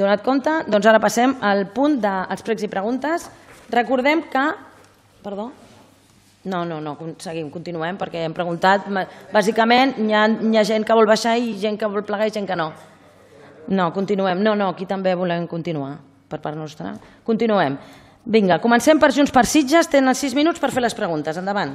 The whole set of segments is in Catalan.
Donat compte, doncs ara passem al punt dels pregs i preguntes. Recordem que... Perdó? No, seguim, continuem, perquè hem preguntat. Bàsicament, hi ha gent que vol baixar i gent que vol plegar i gent que no. No, continuem. No, aquí també volem continuar, per part nostra. Continuem. Vinga, comencem per Junts per Sitges. Tenen 6 minuts per fer les preguntes. Endavant.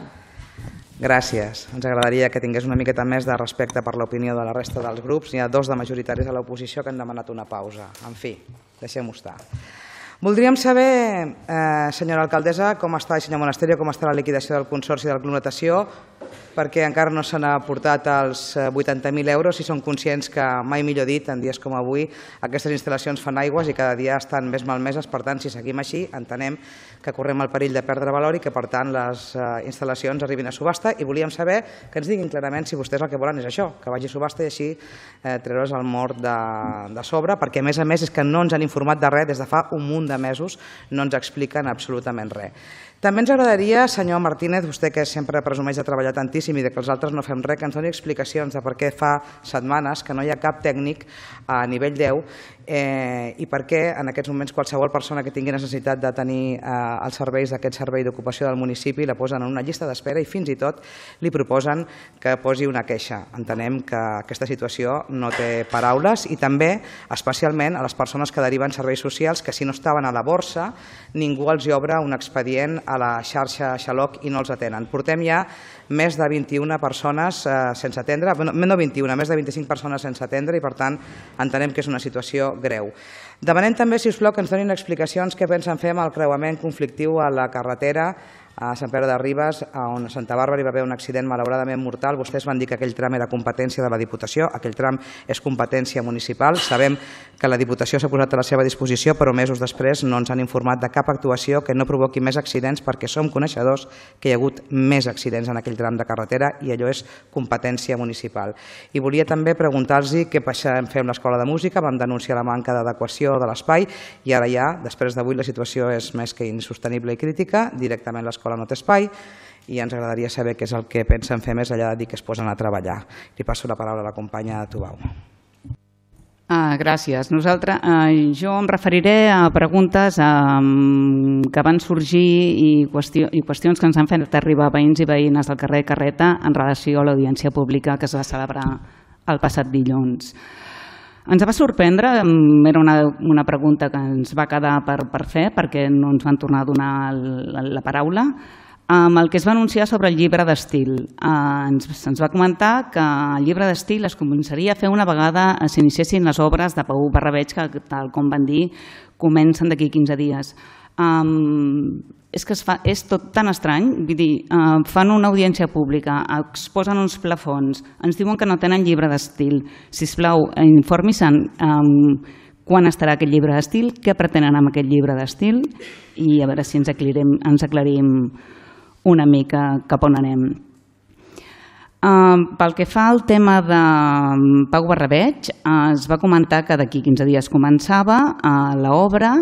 Gràcies. Ens agradaria que tingués una miqueta més de respecte per l'opinió de la resta dels grups. N'hi ha 2 de majoritaris a l'oposició que han demanat una pausa. En fi, deixem-ho estar. Voldríem saber, senyora alcaldessa, com està, i senyor Monasterio, com està la liquidació del Consorci del Club Natació, perquè encara no s'han aportat els 80.000 euros i són conscients que, mai millor dit, en dies com avui, aquestes instal·lacions fan aigües i cada dia estan més malmeses. Per tant, si seguim així, entenem que correm el perill de perdre valor i que, per tant, les instal·lacions arribin a subhasta. I volíem saber que ens diguin clarament si vostès el que volen és això, que vagi a subhasta i així treure's el mort de sobre, perquè, a més, és que no ens han informat de res des de fa un munt de mesos, no ens expliquen absolutament res. També ens agradaria, senyor Martínez, vostè que sempre presumeix de treballar tantíssim i que els altres no fem res, que ens doni explicacions de per què fa setmanes que no hi ha cap tècnic a nivell 10 i per què en aquests moments qualsevol persona que tingui necessitat de tenir els serveis d'aquest servei d'ocupació del municipi la posen en una llista d'espera i fins i tot li proposen que posi una queixa. Entenem que aquesta situació no té paraules i també, especialment, a les persones que deriven serveis socials que si no estaven a la borsa ningú els obre un expedient a la xarxa Xaloc i no els atenen. Portem ja més de 21 persones sense atendre, no 21, més de 25 persones sense atendre i per tant entenem que és una situació greu. Demanem també, si us plau, que ens donin explicacions què pensen fer amb el creuament conflictiu a la carretera a Sant Pere de Ribes, on a Santa Bàrbara hi va haver un accident malauradament mortal. Vostès van dir que aquell tram era competència de la Diputació, aquell tram és competència municipal. Sabem que la Diputació s'ha posat a la seva disposició, però mesos després no ens han informat de cap actuació que no provoqui més accidents, perquè som coneixedors que hi ha hagut més accidents en aquell tram de carretera i allò és competència municipal. I volia també preguntar-los què passem fer amb l'Escola de Música. Vam denunciar la manca d'adequació de l'espai i ara ja, després d'avui, la situació és més que insostenible i crítica. Directament l'escola no té espai i ens agradaria saber què és el que pensen fer més enllà de dir que es posen a treballar. Li passo la paraula a la companya Tubau. Gràcies. Jo em referiré a preguntes que van sorgir i qüestions que ens han fet arribar veïns i veïnes del carrer Carreta en relació a l'audiència pública que es va celebrar el passat dilluns. Ens va sorprendre, era una pregunta que ens va quedar per fer perquè no ens van tornar a donar la paraula, amb el que es va anunciar sobre el llibre d'estil. Se'ns va comentar que el llibre d'estil es començaria a fer una vegada s'iniciessin les obres de Pau Barrabeig, que, tal com van dir, comencen d'aquí 15 dies. És que és tot tan estrany, vull dir, fan una audiència pública, exposen uns plafons, ens diuen que no tenen llibre d'estil. Sisplau, informi-se'n quan estarà aquest llibre d'estil, què pretenen amb aquest llibre d'estil i a veure si ens aclarim una mica cap on anem. Pel que fa al tema de Pau Barrabeig, es va comentar que d'aquí 15 dies començava l'obra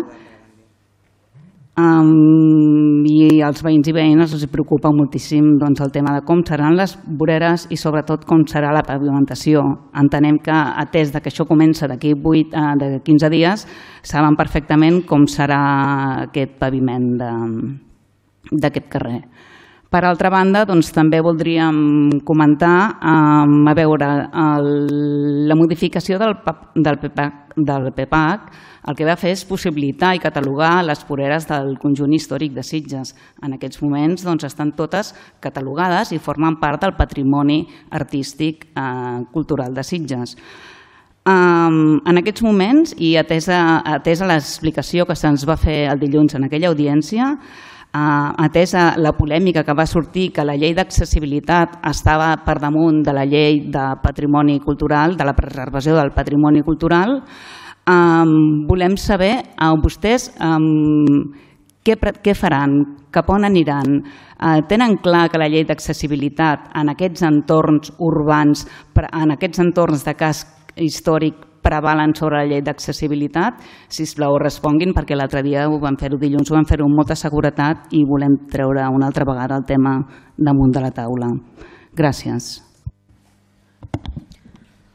i als veïns i veïnes els preocupa moltíssim el tema de com seran les voreres i sobretot com serà la pavimentació. Entenem que, atès que això comença d'aquí 15 dies, saben perfectament com serà aquest paviment d'aquest carrer. Per altra banda, també voldríem comentar a veure la modificació del PPAC. El que va fer és possibilitar i catalogar les voreres del conjunt històric de Sitges. En aquests moments estan totes catalogades i formen part del patrimoni artístic cultural de Sitges. En aquests moments, i atesa l'explicació que se'ns va fer el dilluns en aquella audiència, atesa la polèmica que va sortir que la llei d'accessibilitat estava per damunt de la llei de patrimoni cultural, de la preservació del patrimoni cultural, volem saber vostès què faran, cap on aniran. Tenen clar que la llei d'accessibilitat en aquests entorns urbans, en aquests entorns de casc històric, prevalen sobre la llei d'accessibilitat? Sisplau, responguin, perquè l'altre dia ho vam fer dilluns, ho vam fer amb molta seguretat i volem treure una altra vegada el tema damunt de la taula. Gràcies.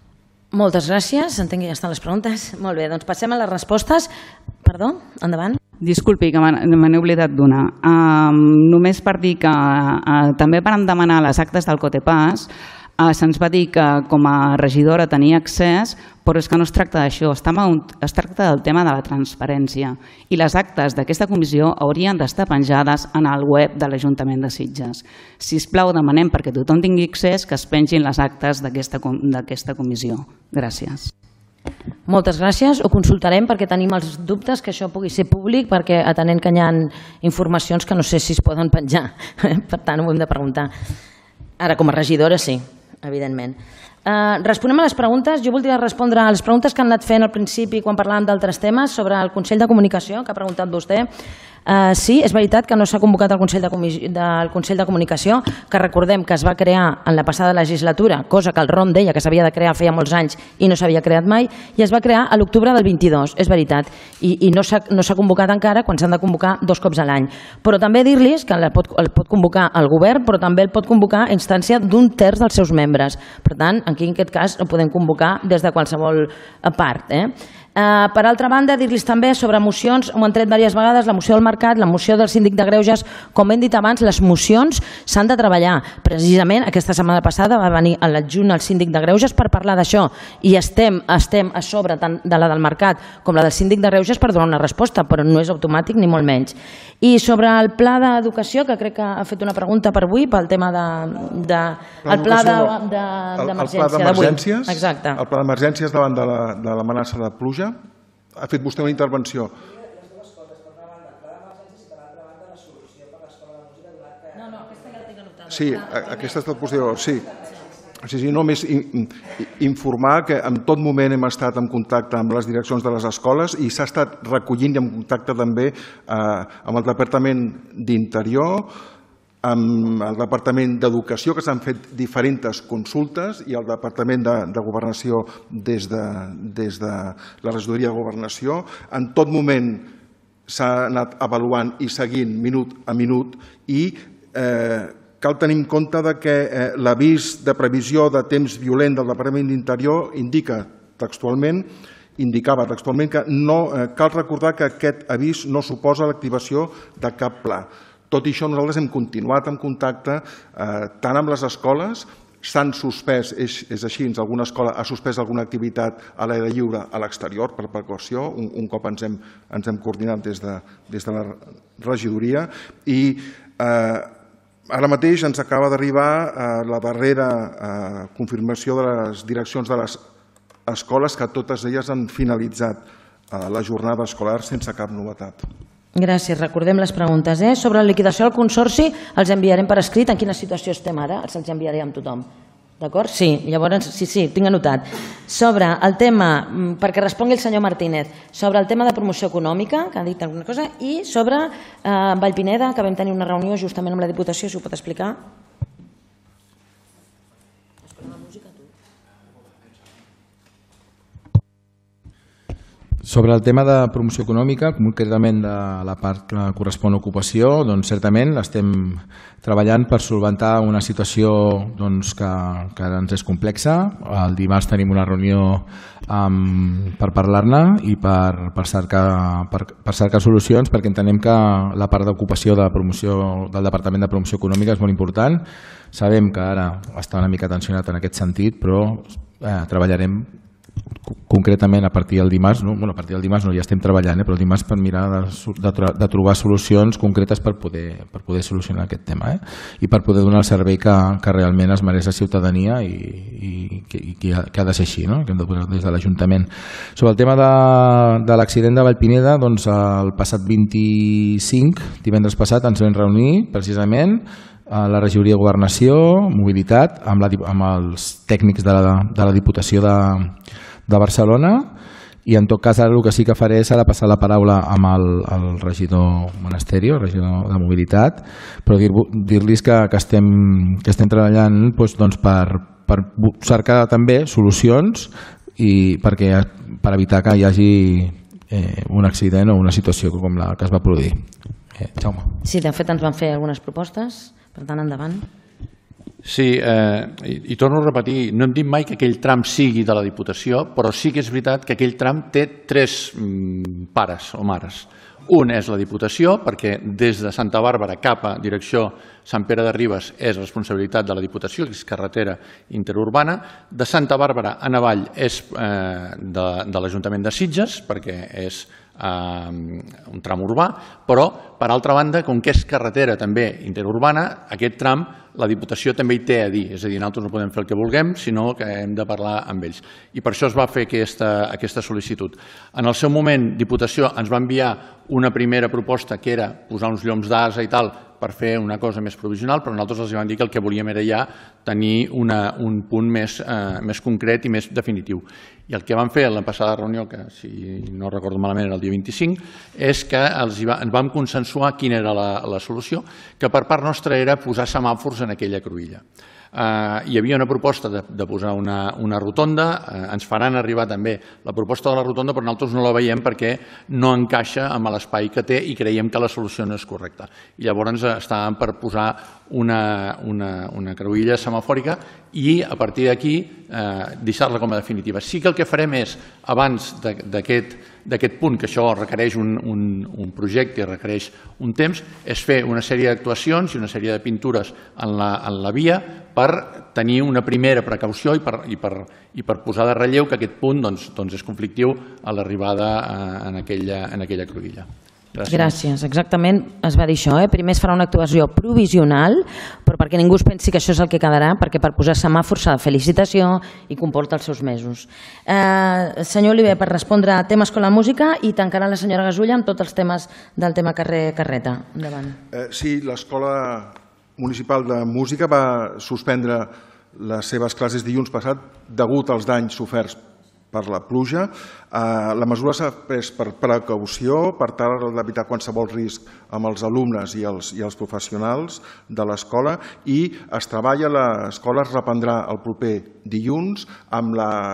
Moltes gràcies. Entenc que ja estan les preguntes. Molt bé, doncs passem a les respostes. Perdó, endavant. Disculpi, que me n'he oblidat d'una. Només per dir que també vàrem demanar les actes del Cotepàs. Se'ns va dir que com a regidora tenia accés, però és que no es tracta d'això, es tracta del tema de la transparència. I les actes d'aquesta comissió haurien d'estar penjades en el web de l'Ajuntament de Sitges. Sisplau, demanem perquè tothom tingui accés que es pengin les actes d'aquesta comissió. Gràcies. Moltes gràcies. Ho consultarem perquè tenim els dubtes que això pugui ser públic, perquè atenent que hi ha informacions que no sé si es poden penjar. Per tant, ho hem de preguntar. Ara, com a regidora, sí, evidentment. Responem a les preguntes. Jo voldria respondre a les preguntes que han anat fent al principi quan parlàvem d'altres temes sobre el Consell de Comunicació, que ha preguntat vostè. Sí, és veritat que no s'ha convocat el Consell de Comunicació, que recordem que es va crear en la passada legislatura, cosa que el ROM deia que s'havia de crear feia molts anys i no s'havia creat mai, i es va crear a l'octubre del 22, és veritat, i no s'ha convocat encara quan s'han de convocar 2 cops a l'any. Però també dir-los que el pot convocar el govern, però també el pot convocar a instància d'1 terç dels seus membres. Per tant, aquí en aquest cas el podem convocar des de qualsevol part. Per altra banda, dir-los també sobre mocions, ho han tret diverses vegades, la moció del mercat, la moció del síndic de Greuges. Com hem dit abans, les mocions s'han de treballar. Precisament aquesta setmana passada va venir l'adjunt al síndic de Greuges per parlar d'això i estem a sobre tant de la del mercat com la del síndic de Greuges per donar una resposta, però no és automàtic ni molt menys. I sobre el pla d'educació, que crec que ha fet una pregunta per avui, pel tema el pla d'emergències. Exacte. El pla d'emergències davant de l'amenaça de pluja. Ha fet vostè una intervenció. Sí, aquesta és la posició. Sí, només informar que en tot moment hem estat en contacte amb les direccions de les escoles i s'ha estat recollint i en contacte també amb el Departament d'Interior, amb el Departament d'Educació, que s'han fet diferents consultes, i el Departament de Governació des de la Regidoria de Governació. En tot moment s'ha anat avaluant i seguint minut a minut i cal tenir en compte que l'avís de previsió de temps violent del Departament d'Interior indicava textualment que cal recordar que aquest avís no suposa l'activació de cap pla. Tot i això, nosaltres hem continuat en contacte tant amb les escoles, s'han suspès, és així, alguna escola ha suspès alguna activitat a l'aire lliure a l'exterior per precaució, un cop ens hem coordinat des de la regidoria, i ara mateix ens acaba d'arribar la darrera confirmació de les direccions de les escoles, que totes elles han finalitzat la jornada escolar sense cap novetat. Gràcies. Recordem les preguntes. Sobre la liquidació del consorci els enviarem per escrit. En quina situació estem ara? Els enviarem a tothom. D'acord? Sí, llavors, sí, tinc anotat. Sobre el tema, perquè respongui el senyor Martínez, sobre el tema de promoció econòmica, que ha dit alguna cosa, i sobre Vallpineda, que vam tenir una reunió justament amb la Diputació, si ho pot explicar. Sobre el tema de promoció econòmica, concretament de la part que correspon a ocupació, doncs certament estem treballant per solventar una situació que ens és complexa. El dimarts tenim una reunió per parlar-ne i per cercar solucions, perquè entenem que la part d'ocupació del Departament de Promoció Econòmica és molt important. Sabem que ara està una mica tensionat en aquest sentit, però treballarem concretament a partir del dimarts, a partir del dimarts ja estem treballant, però el dimarts per mirar de trobar solucions concretes per poder solucionar aquest tema i per poder donar el servei que realment es mereix la ciutadania i que ha de ser així, que hem de posar des de l'Ajuntament. Sobre el tema de l'accident de Vallpineda, doncs el passat 25, divendres passat, ens vam reunir precisament a la Regidoria de Governació, Mobilitat, amb els tècnics de la Diputació de Barcelona, i en tot cas ara el que sí que faré serà passar la paraula amb el regidor Monasterio, el regidor de Mobilitat, però dir-los que estem treballant per cercar també solucions i per evitar que hi hagi un accident o una situació com la que es va produir. Jaume. Sí, de fet ens van fer algunes propostes, per tant, endavant. Sí, i torno a repetir, no hem dit mai que aquell tram sigui de la Diputació, però sí que és veritat que aquell tram té tres pares o mares. Un és la Diputació, perquè des de Santa Bàrbara cap a direcció Sant Pere de Ribes és responsabilitat de la Diputació, que és carretera interurbana. De Santa Bàrbara en avall és de l'Ajuntament de Sitges, perquè és un tram urbà, però, per altra banda, com que és carretera també interurbana, aquest tram la Diputació també hi té a dir, és a dir, nosaltres no podem fer el que vulguem, sinó que hem de parlar amb ells. I per això es va fer aquesta sol·licitud. En el seu moment, Diputació ens va enviar una primera proposta que era posar uns llums d'asa i tal per fer una cosa més provisional, però nosaltres els vam dir que el que volíem era ja tenir un punt més concret i més definitiu. I el que vam fer en la passada reunió, que si no recordo malament era el dia 25, és que ens vam consensuar quina era la solució, que per part nostra era posar semàfors en aquella cruïlla. Hi havia una proposta de posar una rotonda, ens faran arribar també la proposta de la rotonda, però nosaltres no la veiem perquè no encaixa amb l'espai que té i creiem que la solució no és correcta. I llavors estàvem per posar una cruïlla semafòrica i a partir d'aquí deixar-la com a definitiva. Sí que el que farem és, abans d'aquest punt, que això requereix un projecte i requereix un temps, és fer una sèrie d'actuacions i una sèrie de pintures en la via per tenir una primera precaució i per posar de relleu que aquest punt és conflictiu a l'arribada en aquella cruïlla. Gràcies. Exactament, es va dir això. Primer es farà una actuació provisional, però perquè ningú es pensi que això és el que quedarà, perquè per posar semàfors s'ha de fer licitació i comporta els seus mesos. Senyor Oliver, per respondre a tema escola de música, i tancarà la senyora Gasulla amb tots els temes del tema carrer-carreta. Endavant. Sí, l'Escola Municipal de Música va suspendre les seves classes dilluns passat degut als danys soferts per la pluja. La mesura s'ha pres per precaució, per tal d'evitar qualsevol risc amb els alumnes i els professionals de l'escola, i es treballa, l'escola es reprendrà el proper dilluns amb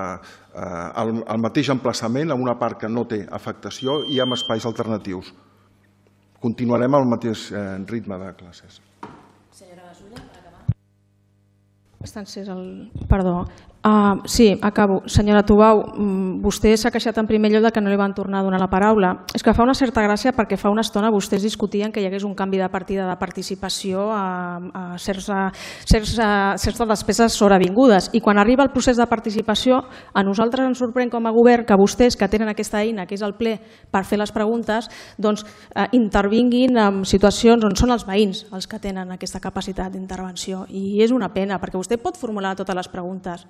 el mateix emplaçament, amb una part que no té afectació i amb espais alternatius. Continuarem al mateix ritme de classes. Senyora Gasulla, per acabar. Està encès el... Perdó. Sí, acabo. Senyora Tubau, vostè s'ha queixat en primer lloc que no li van tornar a donar la paraula. És que fa una certa gràcia perquè fa una estona vostès discutien que hi hagués un canvi de partida de participació a certs de despeses sobrevingudes. I quan arriba el procés de participació, a nosaltres ens sorprèn com a govern que vostès, que tenen aquesta eina, que és el ple, per fer les preguntes, doncs intervinguin en situacions on són els veïns els que tenen aquesta capacitat d'intervenció. I és una pena, perquè vostè pot formular totes les preguntes,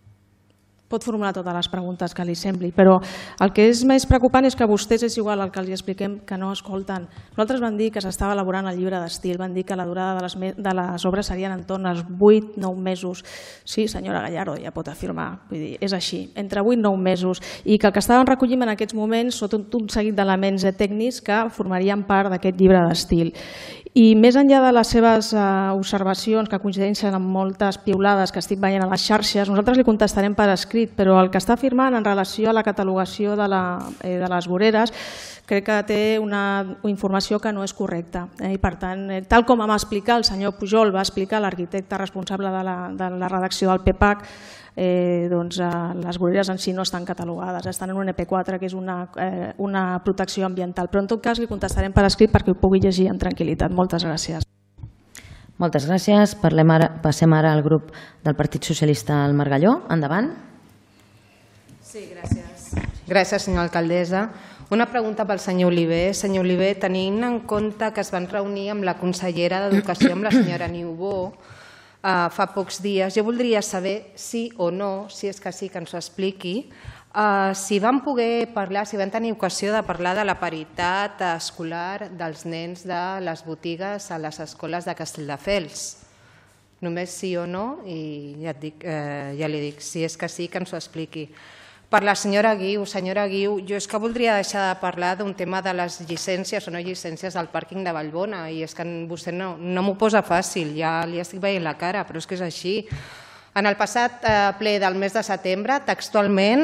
que li sembli, però el que és més preocupant és que vostès és igual el que els expliquem que no escolten. Nosaltres vam dir que s'estava elaborant el llibre d'estil, vam dir que la durada de les obres serien en torn als 8-9 mesos. Sí, senyora Gallardo, ja pot afirmar, vull dir, és així, entre 8 i 9 mesos, i que el que estàvem recollint en aquests moments són un seguit d'elements tècnics que formarien part d'aquest llibre d'estil. I més enllà de les seves observacions, que coincideixen amb moltes piulades que estic veient a les xarxes, nosaltres li contestarem per escrit, però el que està afirmant en relació a la catalogació de les voreres crec que té una informació que no és correcta. I per tant, tal com va explicar el senyor Pujol, va explicar l'arquitecte responsable de la redacció del PPAC, doncs les voreres en si no estan catalogades, estan en un EP4, que és una protecció ambiental. Però en tot cas li contestarem per escrit perquè ho pugui llegir amb tranquil·litat. Moltes gràcies. Moltes gràcies. Passem ara al grup del Partit Socialista al Margalló. Endavant. Sí, gràcies. Gràcies, senyora alcaldessa. Una pregunta pel senyor Oliver. Senyor Oliver, tenint en compte que es van reunir amb la consellera d'Educació, amb la senyora Niubó, fa pocs dies, jo voldria saber sí o no, si és que sí que ens ho expliqui, si van poder parlar, si van tenir ocasió de parlar de la paritat escolar dels nens de les botigues a les escoles de Castelldefels. Només sí o no, i ja li dic, si és que sí que ens ho expliqui. Per la senyora Guiu, jo és que voldria deixar de parlar d'un tema de les llicències o no llicències del pàrquing de Vallbona, i és que vostè no m'ho posa fàcil, ja li estic veient la cara, però és que és així. En el passat ple del mes de setembre, textualment,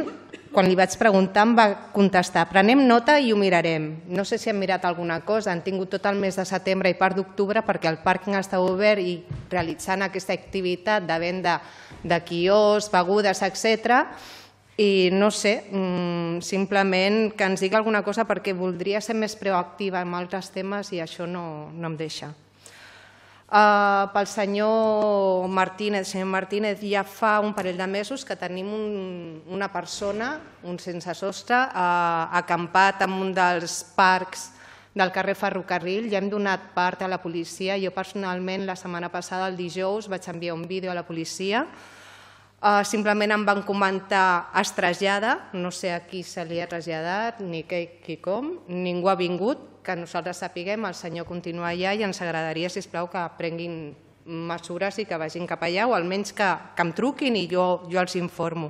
quan li vaig preguntar em va contestar: prenem nota i ho mirarem. No sé si han mirat alguna cosa, han tingut tot el mes de setembre i part d'octubre perquè el pàrquing està obert i realitzant aquesta activitat de venda de quioscs, begudes, etc. I no sé, simplement que ens digui alguna cosa perquè voldria ser més proactiva en altres temes i això no em deixa. Pel senyor Martínez, ja fa un parell de mesos que tenim una persona, un sense sostre, acampat en un dels parcs del carrer Ferrocarril. Ja hem donat part a la policia. Jo personalment la setmana passada, el dijous, vaig enviar un vídeo a la policia. Simplement em van comentar es trasllada, no sé a qui se li ha traslladat, ni què i com, ningú ha vingut, que nosaltres sapiguem, el senyor continua allà i ens agradaria, sisplau, que prenguin mesures i que vagin cap allà o almenys que em truquin i jo els informo.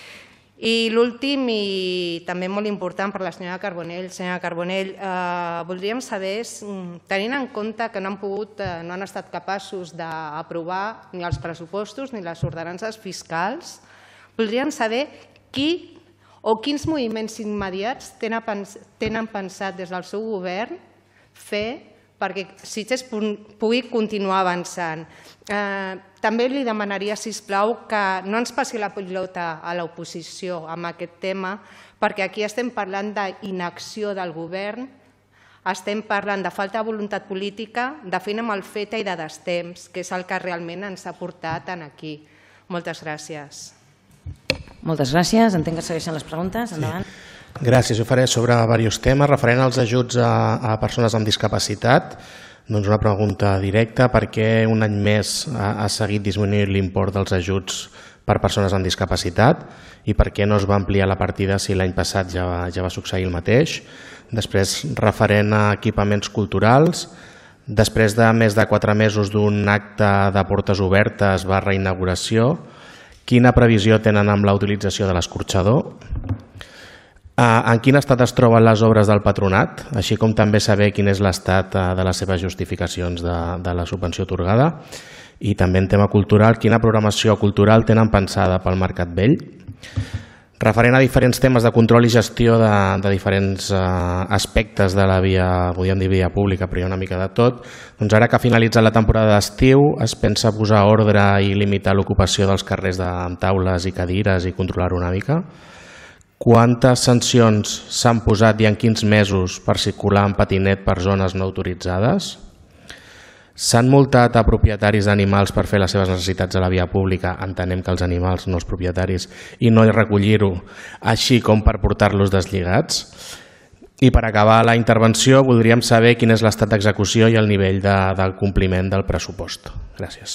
I l'últim, i també molt important per la senyora Carbonell, voldríem saber, tenint en compte que no han estat capaços d'aprovar ni els pressupostos ni les ordenances fiscals, voldríem saber qui o quins moviments immediats tenen pensat des del seu govern fer perquè Sitges pugui continuar avançant. També li demanaria, sisplau, que no ens passi la pilota a l'oposició amb aquest tema, perquè aquí estem parlant d'inacció del govern, estem parlant de falta de voluntat política, de feina mal feta i de destemps, que és el que realment ens ha portat aquí. Moltes gràcies. Moltes gràcies. Entenc que segueixen les preguntes. Endavant. Gràcies. Jo faré sobre diversos temes. Referent als ajuts a persones amb discapacitat, doncs una pregunta directa. Per què un any més ha seguit disminuint l'import dels ajuts per persones amb discapacitat i per què no es va ampliar la partida si l'any passat ja va succeir el mateix? Després, referent a equipaments culturals, després de més de 4 mesos d'un acte de portes obertes /inauguració, quina previsió tenen amb la utilització de l'escorxador? En quin estat es troben les obres del patronat, així com també saber quin és l'estat de les seves justificacions de la subvenció atorgada? I també en tema cultural, quina programació cultural tenen pensada pel Mercat Vell? Referent a diferents temes de control i gestió de diferents aspectes de la via, podríem dir via pública, però hi ha una mica de tot, doncs ara que ha finalitzat la temporada d'estiu es pensa posar ordre i limitar l'ocupació dels carrers amb taules i cadires i controlar-ho una mica? Quantes sancions s'han posat i en quins mesos per circular en patinet per zones no autoritzades? S'han multat a propietaris d'animals per fer les seves necessitats a la via pública, entenem que els animals, no els propietaris, i no recollir-ho, així com per portar-los deslligats? I per acabar la intervenció voldríem saber quin és l'estat d'execució i el nivell del compliment del pressupost. Gràcies.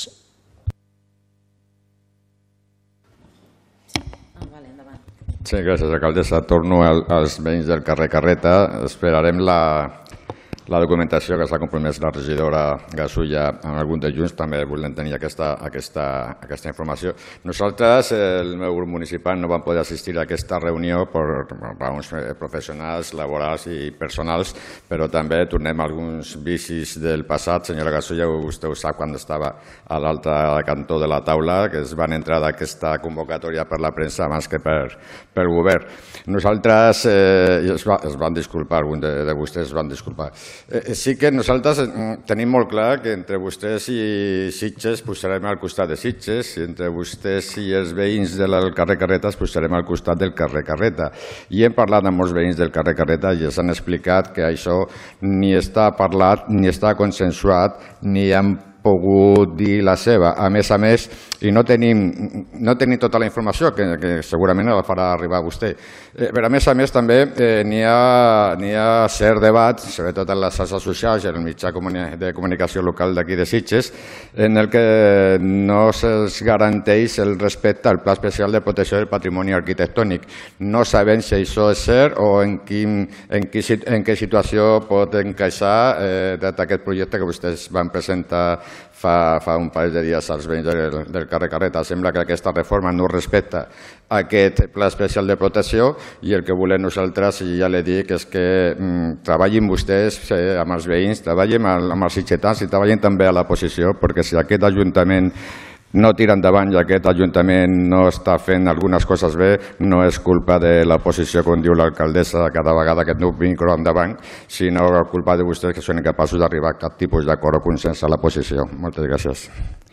Sí, gràcies, alcaldessa. Torno als veïns del carrer Carreta. Esperarem la documentació que s'ha compromès la regidora Gasulla en algun de Junts, també volem tenir aquesta informació. Nosaltres, el meu grup municipal, no vam poder assistir a aquesta reunió per raons professionals, laborals i personals, però també tornem a alguns vicis del passat. Senyora Gasulla, vostè ho sap quan estava a l'altre cantó de la taula, que es van entrar d'aquesta convocatòria per la premsa abans que pel govern. Nosaltres, es van disculpar, alguns de vostès es van disculpar. Sí que nosaltres tenim molt clar que entre vostès i Sitges posarem al costat de Sitges i entre vostès i els veïns del carrer Carreta es posarem al costat del carrer Carreta. I hem parlat amb molts veïns del carrer Carreta i ens han explicat que això ni està parlat, ni està consensuat, ni han pogut dir la seva. A més, i no tenim tota la informació, que segurament la farà arribar a vostè. Però a més també n'hi ha cert debat, sobretot en les xarxes socials i en el mitjà de comunicació local d'aquí de Sitges, en el que no se'ls garanteix el respecte al Pla Especial de Protecció del Patrimoni Arquitectònic. No sabem si això és cert o en què situació pot encaixar aquest projecte que vostès van presentar fa un parell de dies als veïns del carrer Carreta. Sembla que aquesta reforma no respecta aquest pla especial de protecció i el que volem nosaltres, i ja l'he dit, és que treballin vostès amb els veïns, treballin amb els sitgetans i treballin també a la posició, perquè si aquest Ajuntament no tira endavant i aquest Ajuntament no està fent algunes coses bé, no és culpa de la posició, com diu l'alcaldessa, cada vegada que no micro endavant, sinó culpa de vostès que són incapaços d'arribar a cap tipus d'acord o consens a la posició. Moltes gràcies.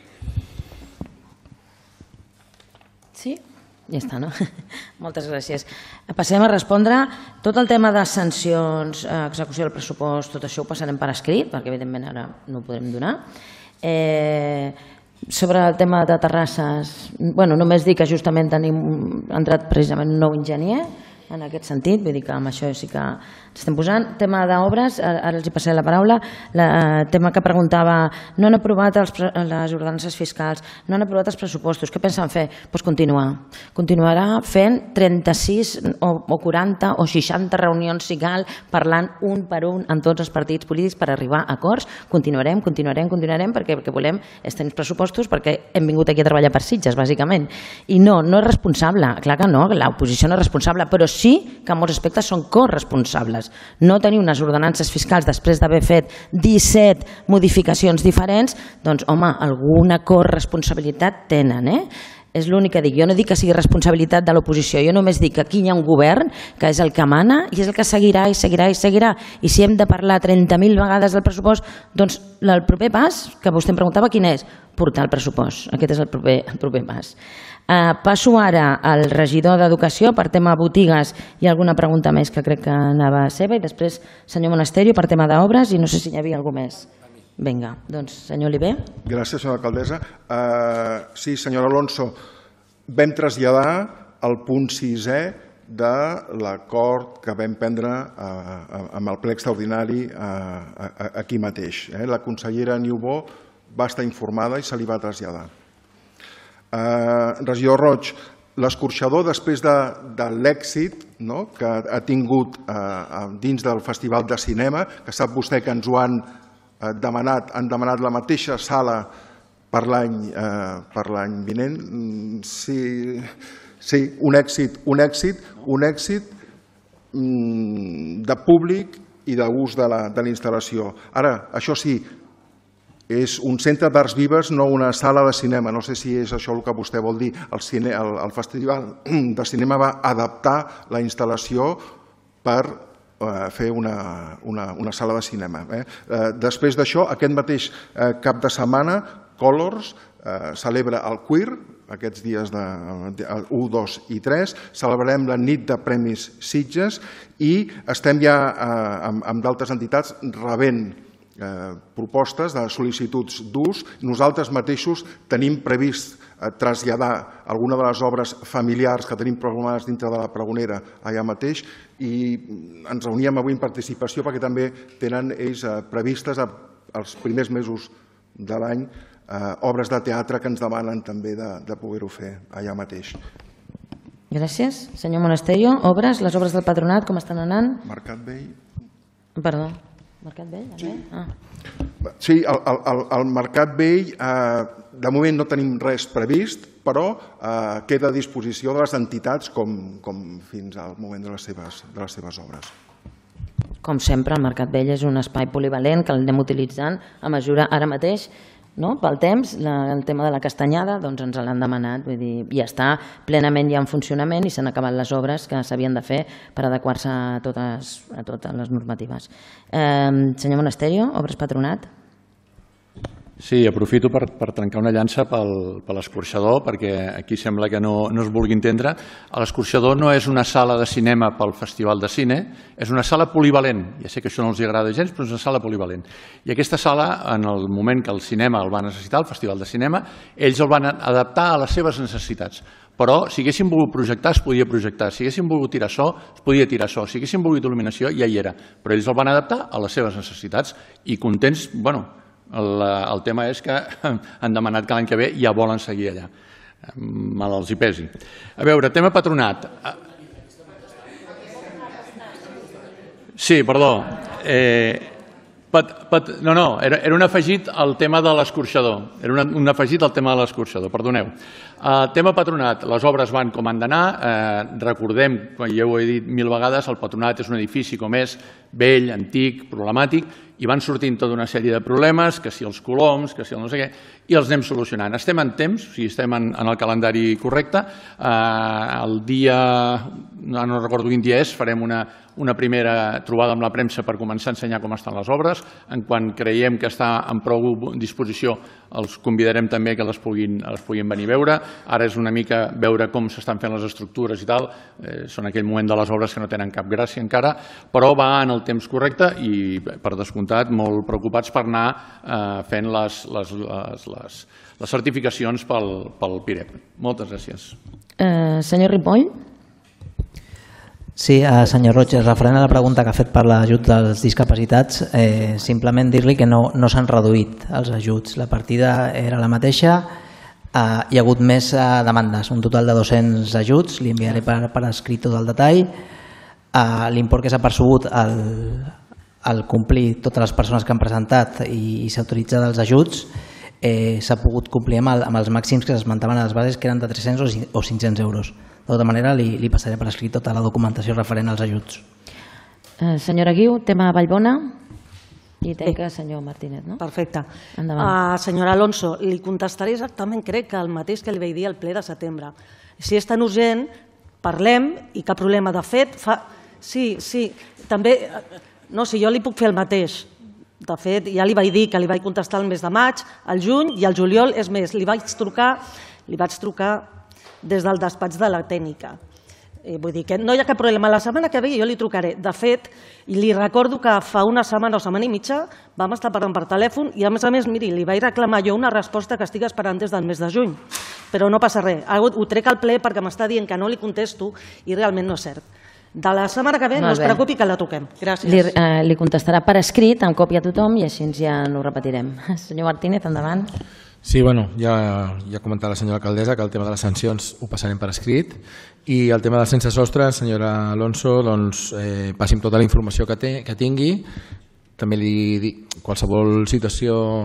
Sí? Ja està, no? Moltes gràcies. Passem a respondre. Tot el tema de sancions, execució del pressupost, tot això ho passarem per escrit, perquè evidentment ara no ho podrem donar. Sobre el tema de terrasses, només dir que justament tenim entrat precisament un nou enginyer en aquest sentit, vull dir que amb això sí que ens estem posant. Tema d'obres, ara els hi passaré la paraula, el tema que preguntava, no han aprovat les ordenances fiscals, no han aprovat els pressupostos, què pensen fer? Doncs continuar. Continuarà fent 36 o 40 o 60 reunions, si cal, parlant un per un amb tots els partits polítics per arribar a acords. Continuarem, perquè el que volem és tenir pressupostos perquè hem vingut aquí a treballar per Sitges, bàsicament. I no és responsable, clar que no, l'oposició no és responsable, però sí que en molts aspectes són corresponsables. No tenir unes ordenances fiscals després d'haver fet 17 modificacions diferents, doncs, home, alguna corresponsabilitat tenen, És l'únic que dic. Jo no dic que sigui responsabilitat de l'oposició, jo només dic que aquí hi ha un govern que és el que mana i és el que seguirà i seguirà i seguirà. I si hem de parlar 30.000 vegades del pressupost, doncs el proper pas, que vostè em preguntava quin és, portar el pressupost. Aquest és el proper pas. Passo ara al regidor d'Educació per tema botigues i alguna pregunta més que crec que anava seva, i després senyor Monasterio per tema d'obres i no sé si hi havia algú més. Vinga, doncs senyor Oliver. Gràcies, senyora alcaldessa. Sí, senyor Alonso, vam traslladar el punt 6è de l'acord que vam prendre amb el ple extraordinari aquí mateix. La consellera Niubó va estar informada i se li va traslladar. Regidor Roig, l'escorxador, després de l'èxit que ha tingut dins del Festival de Cinema, que sap vostè que ens ho han demanat la mateixa sala per l'any vinent, sí, un èxit de públic i d'ús de la instal·lació. Ara, això sí, és un centre d'arts vives, no una sala de cinema. No sé si és això el que vostè vol dir. El Festival de Cinema va adaptar la instal·lació per fer una sala de cinema. Després d'això, aquest mateix cap de setmana, Colors celebra el Queer, aquests dies 1, 2 i 3, celebrarem la nit de Premis Sitges i estem ja amb d'altres entitats rebent propostes de sol·licituds d'ús. Nosaltres mateixos tenim previst traslladar alguna de les obres familiars que tenim programades dintre de la Pregonera allà mateix i ens reuníem avui en participació perquè també tenen ells previstes els primers mesos de l'any obres de teatre que ens demanen també de poder-ho fer allà mateix. Gràcies. Senyor Monasterio, les obres del Patronat com estan anant? Mercat Vell. Perdó. Mercat Vell? Sí, al Mercat Vell de moment no tenim res previst, però queda a disposició de les entitats com fins al moment de les seves obres. Com sempre, el Mercat Vell és un espai polivalent que l'anem utilitzant a mesura ara mateix, pel temps, el tema de la castanyada ens l'han demanat, vull dir, ja està plenament ja en funcionament i s'han acabat les obres que s'havien de fer per adequar-se a totes les normatives. Senyor Monasterio, obres Patronat. Sí, aprofito per trencar una llança per l'escorxador, perquè aquí sembla que no es vulgui entendre. L'escorxador no és una sala de cinema pel Festival de Cine, és una sala polivalent. Ja sé que això no els agrada gens, però és una sala polivalent. I aquesta sala, en el moment que el cinema el va necessitar, el Festival de Cinema, ells el van adaptar a les seves necessitats. Però si haguéssim volgut projectar, es podia projectar. Si haguéssim volgut tirar so, es podia tirar so. Si haguéssim volgut il·luminació, ja hi era. Però ells el van adaptar a les seves necessitats i contents, el tema és que han demanat que l'any que ve ja volen seguir allà. Mal els hi pesi. A veure, tema Patronat. Sí, perdó. No, era un afegit al tema de l'escorxador. Era un afegit al tema de l'escorxador, perdoneu. Tema Patronat, les obres van com han d'anar. Recordem, ja ho he dit 1000 vegades, el Patronat és un edifici com és vell, antic, problemàtic, i van sortint tota una sèrie de problemes, que si els coloms, que si el no sé què, i els anem solucionant. Estem en temps, o sigui, estem en el calendari correcte. El dia, no recordo quin dia és, farem una primera trobada amb la premsa per començar a ensenyar com estan les obres. En quan creiem que està en prou disposició, els convidarem també que les puguin venir a veure. Ara és una mica veure com s'estan fent les estructures i tal. Són aquell moment de les obres que no tenen cap gràcia encara, però va en el temps correcte i, per descomptat, molt preocupats per anar fent les certificacions pel PIREP. Moltes gràcies. Senyor Ripoll. Sí, senyor Roig, referent a la pregunta que ha fet per l'ajut dels discapacitats, simplement dir-li que no s'han reduït els ajuts. La partida era la mateixa, hi ha hagut més demandes, un total de 200 ajuts, li enviaré per escrit tot el detall. L'import que s'ha percebut al complir totes les persones que han presentat i s'ha autoritzat els ajuts s'ha pogut complir amb els màxims que s'esmentaven a les bases, que eren de 300 o 500 euros. De tota manera, li passaré per escrit tota la documentació referent als ajuts. Senyora Guiu, tema Vallbona. I té que senyor Martínez, no? Perfecte. Endavant. Senyora Alonso, li contestaré exactament, crec que el mateix que li vaig dir al ple de setembre. Si és tan urgent, parlem i cap problema. De fet, sí, també, no, si jo li puc fer el mateix. De fet, ja li vaig dir que li vaig contestar el mes de maig, el juny i el juliol. És més, li vaig trucar des del despatx de la tècnica. Vull dir que no hi ha cap problema. La setmana que ve jo li trucaré. De fet, li recordo que fa una setmana o setmana i mitja vam estar parlant per telèfon i, a més, miri, li vaig reclamar jo una resposta que estic esperant des del mes de juny. Però no passa res. Ho trec al ple perquè m'està dient que no li contesto i realment no és cert. De la setmana que ve no es preocupi que la toquem. Gràcies. Li contestarà per escrit, amb còpia a tothom, i així ja no ho repetirem. Senyor Martínez, endavant. Sí, bueno, ja ha comentat la senyora alcaldessa que el tema de les sancions ho passarem per escrit i el tema del sense sostre, senyora Alonso, doncs passi'm tota la informació que tingui. També li dic qualsevol situació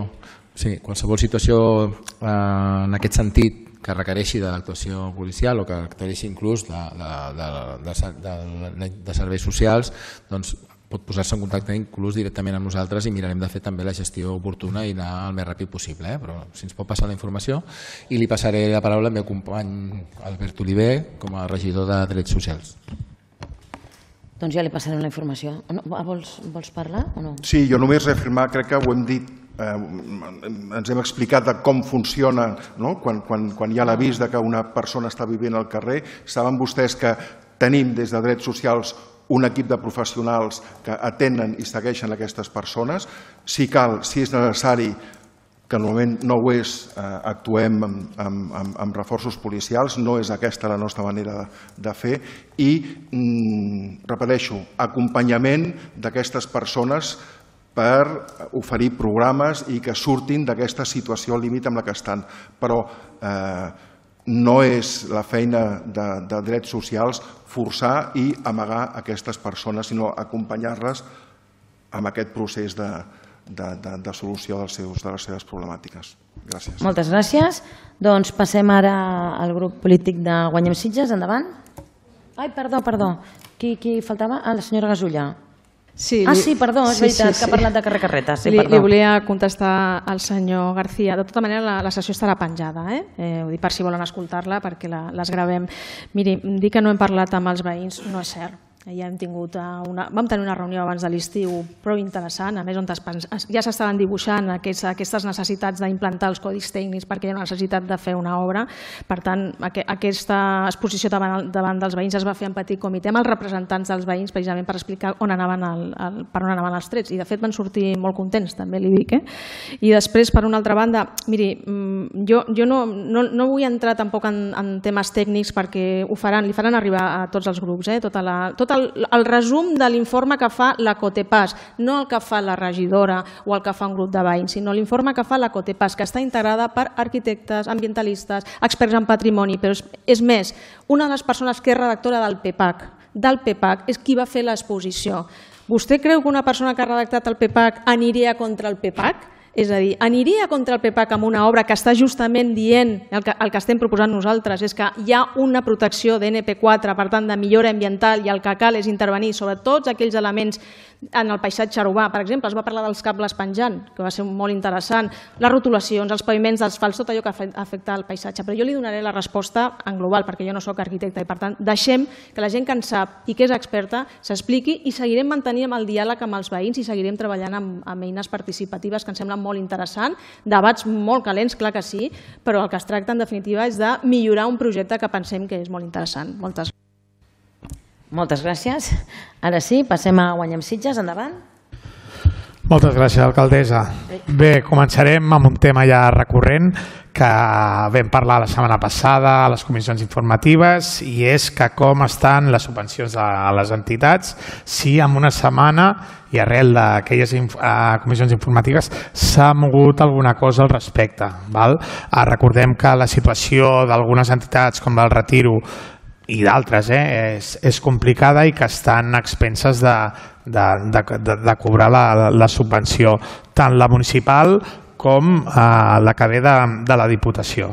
en aquest sentit que requereixi de l'actuació policial o que requereixi inclús de serveis socials, doncs pot posar-se en contacte inclús directament amb nosaltres i mirarem de fer també la gestió oportuna i anar el més ràpid possible, però si ens pot passar la informació. I li passaré la paraula al meu company Albert Oliver com a regidor de Drets Socials. Doncs ja li passarem la informació. Vols parlar o no? Sí, jo només reafirmar, crec que ho hem dit, ens hem explicat de com funciona quan hi ha l'avís que una persona està vivint al carrer. Saben vostès que tenim des de Drets Socials un equip de professionals que atenen i segueixen aquestes persones. Si cal, si és necessari, que normalment no ho és, actuem amb reforços policials, no és aquesta la nostra manera de fer i, repeteixo, acompanyament d'aquestes persones per oferir programes i que surtin d'aquesta situació límit amb la que estan. Però no és la feina de Drets Socials forçar i amagar aquestes persones, sinó acompanyar-les en aquest procés de solució de les seves problemàtiques. Gràcies. Moltes gràcies. Doncs passem ara al grup polític de Guanyem Sitges. Endavant. Ai, perdó. Qui faltava? La senyora Gasulla. Sí, perdó, és veritat que ha parlat de carrer-carreta. Li volia contestar al senyor García. De tota manera, la sessió estarà penjada, ho dic per si volen escoltar-la, perquè les gravem. Miri, dir que no hem parlat amb els veïns no és cert. Vam tenir una reunió abans de l'estiu prou interessant, a més on ja s'estaven dibuixant aquestes necessitats d'implantar els codis tècnics perquè hi ha una necessitat de fer una obra. Per tant, aquesta exposició davant dels veïns es va fer en petit comitè amb els representants dels veïns precisament per explicar per on anaven els trets i de fet van sortir molt contents, també li dic. I després, per una altra banda, miri, jo no vull entrar tampoc en temes tècnics perquè li faran arribar a tots els grups, tot el resum de l'informe que fa la Cotepàs, no el que fa la regidora o el que fa un grup de veïns, sinó l'informe que fa la Cotepàs, que està integrada per arquitectes, ambientalistes, experts en patrimoni, però és més, una de les persones que és redactora del PPAC és qui va fer l'exposició. Vostè creu que una persona que ha redactat el PPAC aniria contra el PPAC? És a dir, aniria contra el PPAC amb una obra que està justament dient, el que estem proposant nosaltres, és que hi ha una protecció d'NP4, per tant, de millora ambiental, i el que cal és intervenir sobre tots aquells elements En el paisatge urbà, per exemple, es va parlar dels cables penjant, que va ser molt interessant, les rotulacions, els paviments d'asfalt, tot allò que afecta el paisatge. Però jo li donaré la resposta en global, perquè jo no soc arquitecte i, per tant, deixem que la gent que en sap i que és experta s'expliqui i seguirem mantenint el diàleg amb els veïns i seguirem treballant amb eines participatives que ens semblen molt interessants, debats molt calents, clar que sí, però el que es tracta en definitiva és de millorar un projecte que pensem que és molt interessant. Moltes gràcies. Ara sí, passem a Guanyem Sitges. Endavant. Moltes gràcies, alcaldessa. Bé, començarem amb un tema ja recurrent que vam parlar la setmana passada a les comissions informatives i és que com estan les subvencions a les entitats, si en una setmana i arrel d'aquelles comissions informatives s'ha mogut alguna cosa al respecte. Recordem que la situació d'algunes entitats com el Retiro i d'altres és complicada i que estan a expenses de cobrar la subvenció, tant la municipal com la que ve de la Diputació.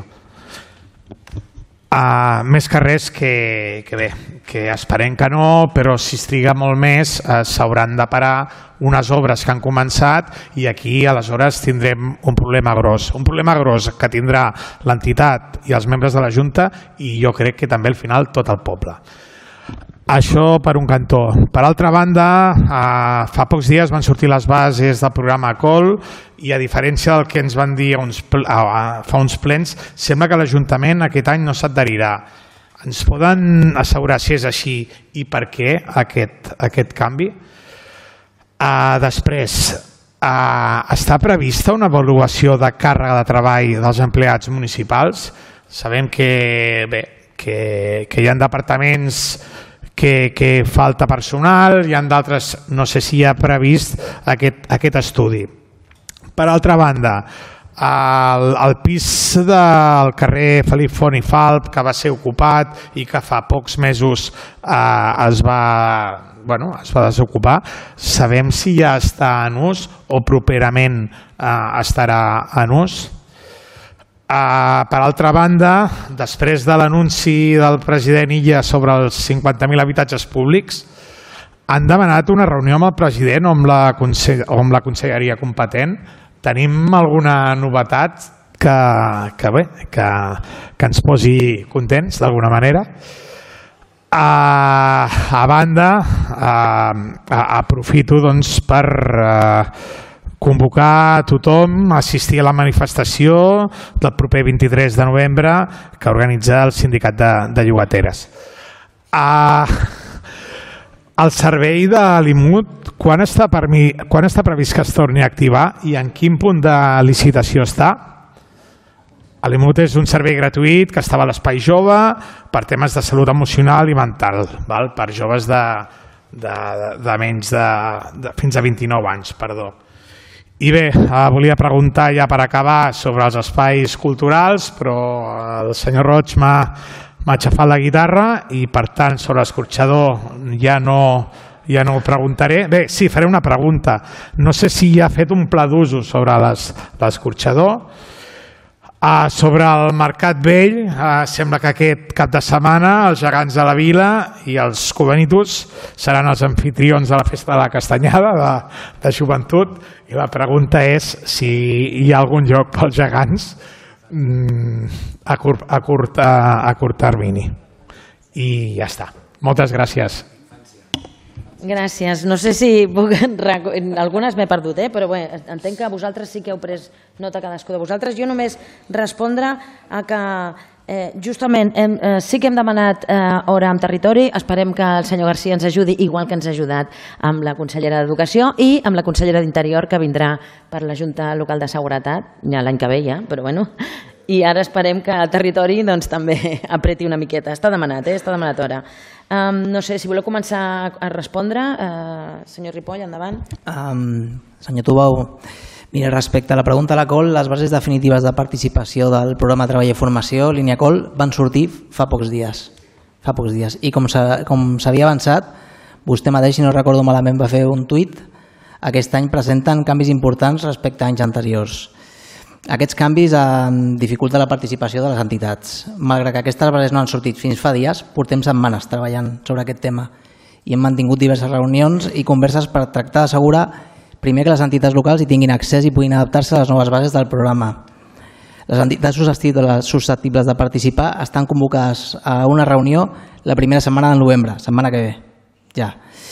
Més que res que esperem que no, però si es triga molt més s'hauran de parar unes obres que han començat i aquí aleshores tindrem un problema gros que tindrà l'entitat i els membres de la Junta i jo crec que també al final tot el poble. Això per un cantó. Per altra banda, fa pocs dies van sortir les bases del programa COL i a diferència del que ens van dir fa uns plens, sembla que l'Ajuntament aquest any no s'adherirà. Ens poden assegurar si és així i per què aquest canvi? Després, està prevista una avaluació de càrrega de treball dels empleats municipals? Sabem que hi ha departaments que falta personal, hi ha d'altres, no sé si hi ha previst aquest estudi. Per altra banda, el pis del carrer Felip Font i Falp, que va ser ocupat i que fa pocs mesos es va desocupar, sabem si ja està en ús o properament estarà en ús? Per altra banda, després de l'anunci del president Illa sobre els 50.000 habitatges públics, han demanat una reunió amb el president o amb la conselleria competent. Tenim alguna novetat que ens posi contents d'alguna manera? A banda, aprofito per convocar a tothom a assistir a la manifestació del proper 23 de novembre que organitza el Sindicat de Llogateres. El servei de l'IMUT, quan està previst que es torni a activar i en quin punt de licitació està? L'IMUT és un servei gratuït que estava a l'Espai Jove per temes de salut emocional i mental, per joves de menys fins a 29 anys, perdó. I bé, volia preguntar ja per acabar sobre els espais culturals, però el senyor Roig m'ha aixafat la guitarra i per tant sobre l'escorxador ja no ho preguntaré. Bé, sí, faré una pregunta. No sé si ha fet un pla d'usos sobre l'escorxador. Sobre el Mercat Vell, sembla que aquest cap de setmana els gegants de la vila i els cubanitos seran els anfitrions de la Festa de la Castanyada de joventut i la pregunta és si hi ha algun lloc pels gegants a curt termini. I ja està. Moltes gràcies. Gràcies. No sé si algunes m'he perdut, però bé, entenc que vosaltres sí que heu pres nota cadascú de vosaltres. Jo només respondre a que justament sí que hem demanat hora amb territori, esperem que el senyor Garcia ens ajudi, igual que ens ha ajudat amb la consellera d'Educació i amb la consellera d'Interior, que vindrà per la Junta Local de Seguretat, ja l'any que ve ja, però bueno. I ara esperem que el territori també apreti una miqueta. Està demanat, està demanat hora. No sé, si voleu començar a respondre. Senyor Ripoll, endavant. Senyor Tubau, mira, respecte a la pregunta a la COL, les bases definitives de participació del programa Treball i Formació, línia COL, van sortir fa pocs dies. I com s'havia avançat, vostè mateix, si no recordo malament, va fer un tuit. Aquest any presenten canvis importants respecte a anys anteriors. Aquests canvis dificulten la participació de les entitats. Malgrat que aquestes bases no han sortit fins fa dies, portem setmanes treballant sobre aquest tema i hem mantingut diverses reunions i converses per tractar d'assegurar primer que les entitats locals hi tinguin accés i puguin adaptar-se a les noves bases del programa. Les entitats susceptibles de participar estan convocades a una reunió la primera setmana de novembre, setmana que ve. Ja.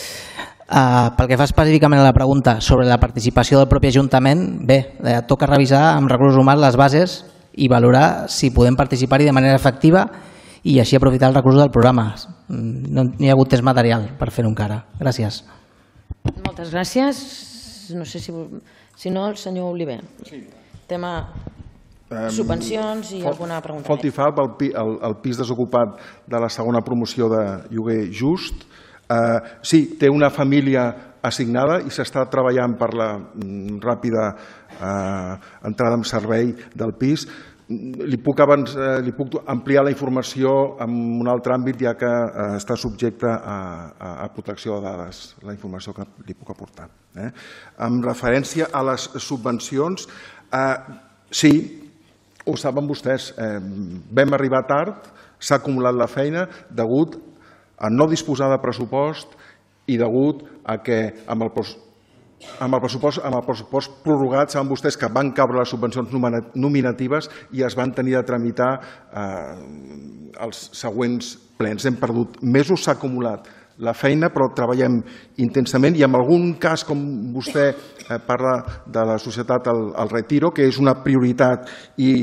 Pel que fa específicament a la pregunta sobre la participació del propi Ajuntament, bé, toca revisar amb recursos humans les bases i valorar si podem participar-hi de manera efectiva i així aprofitar els recursos del programa. No hi ha hagut temps material per fer-ho encara. Gràcies. Moltes gràcies. No sé si no, el senyor Oliver. Tema subvencions i alguna pregunta. Font i Fab, el pis desocupat de la segona promoció de lloguer just. Sí, té una família assignada i s'està treballant per la ràpida entrada en servei del pis. Li puc ampliar la informació en un altre àmbit, ja que està subjecte a protecció de dades, la informació que li puc aportar. Amb referència a les subvencions, sí, ho saben vostès, vam arribar tard, s'ha acumulat la feina degut a no disposar de pressupost i degut a que amb el pressupost prorrogat, saben vostès que van caure les subvencions nominatives i es van tenir de tramitar els següents plens. Hem perdut mesos, s'ha acumulat la feina, però treballem intensament i en algun cas, com vostè parla de la societat al Retiro, que és una prioritat i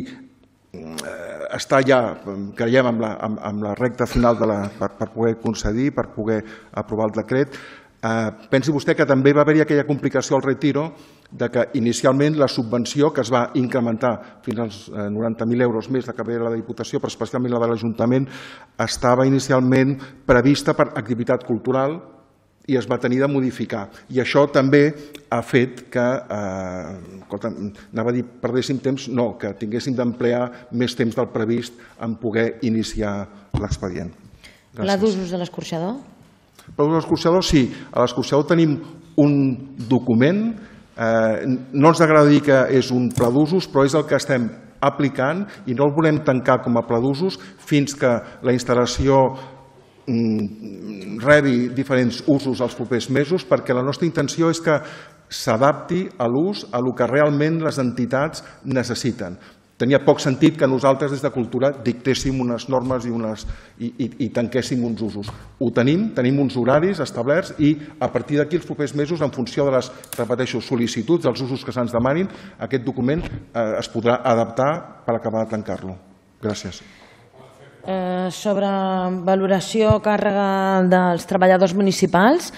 està ja, creiem, amb la recta final per poder concedir, per poder aprovar el decret. Pensi vostè que també va haver-hi aquella complicació al Retiro de que inicialment la subvenció, que es va incrementar fins als 90.000 euros més, la que ve de la Diputació, però especialment la de l'Ajuntament, estava inicialment prevista per activitat cultural i es va tenir de modificar. I això també ha fet que, anava a dir, perdéssim temps, no, que tinguéssim d'emplear més temps del previst en poder iniciar l'expedient. Pla d'usos de l'escorxador? Pla d'usos de l'escorxador, sí. A l'escorxador tenim un document, no ens agrada dir que és un pla d'usos, però és el que estem aplicant i no el volem tancar com a pla d'usos fins que la instal·lació rebi diferents usos els propers mesos, perquè la nostra intenció és que s'adapti a l'ús a el que realment les entitats necessiten. Tenia poc sentit que nosaltres des de Cultura dictéssim unes normes i tanquéssim uns usos. Ho tenim uns horaris establerts i a partir d'aquí els propers mesos, en funció de les, repeteixo, sol·licituds, dels usos que se'ns demanin, aquest document es podrà adaptar per acabar de tancar-lo. Gràcies. Sobre valoració càrrega dels treballadors municipals,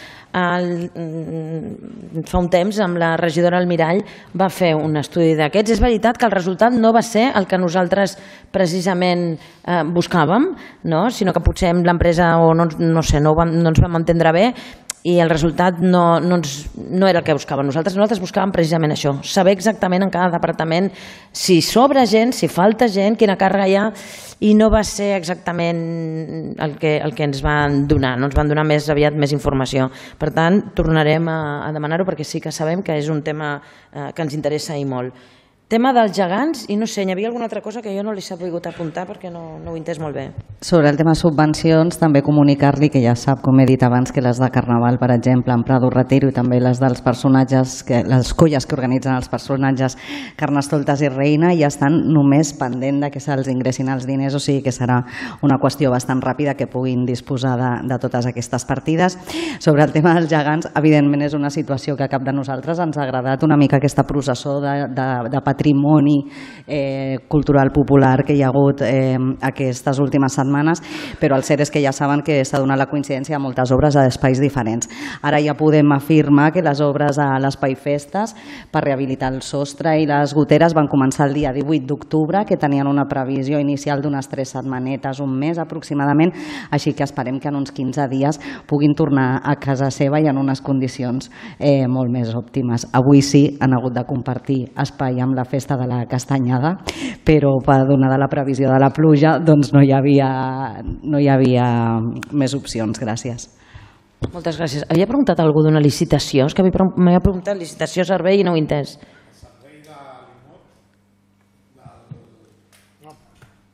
fa un temps amb la regidora Almirall va fer un estudi d'aquests. És veritat que el resultat no va ser el que nosaltres precisament buscàvem, sinó que potser l'empresa no ens vam entendre bé i el resultat no era el que buscàvem. Nosaltres buscàvem precisament això, saber exactament en cada departament si sobra gent, si falta gent, quina càrrega hi ha, i no va ser exactament el que ens van donar, no ens van donar més aviat més informació. Per tant, tornarem a demanar-ho perquè sí que sabem que és un tema que ens interessa i molt. Tema dels gegants, i no sé, hi havia alguna altra cosa que jo no li s'ha pogut apuntar perquè no ho he entès molt bé. Sobre el tema subvencions, també comunicar-li que ja sap, com he dit abans, que les de Carnaval, per exemple, en Prado Retiro i també les dels personatges, les colles que organitzen els personatges Carnestoltes i Reina, ja estan només pendent que se'ls ingressin els diners, o sigui que serà una qüestió bastant ràpida que puguin disposar de totes aquestes partides. Sobre el tema dels gegants, evidentment és una situació que a cap de nosaltres ens ha agradat una mica aquesta processó de patrimoni cultural popular que hi ha hagut aquestes últimes setmanes, però el cert és que ja saben que s'ha donat la coincidència a moltes obres a espais diferents. Ara ja podem afirmar que les obres a l'Espai Festes per rehabilitar el sostre i les goteres van començar el dia 18 d'octubre, que tenien una previsió inicial d'unes 3 setmanetes, un mes aproximadament, així que esperem que en uns 15 dies puguin tornar a casa seva i en unes condicions molt més òptimes. Avui sí han hagut de compartir espai amb la festa de la Castanyada, però donada la previsió de la pluja doncs no hi havia més opcions. Gràcies. Moltes gràcies. Havia preguntat algú d'una licitació? És que m'havia preguntat licitació servei i no ho he entès.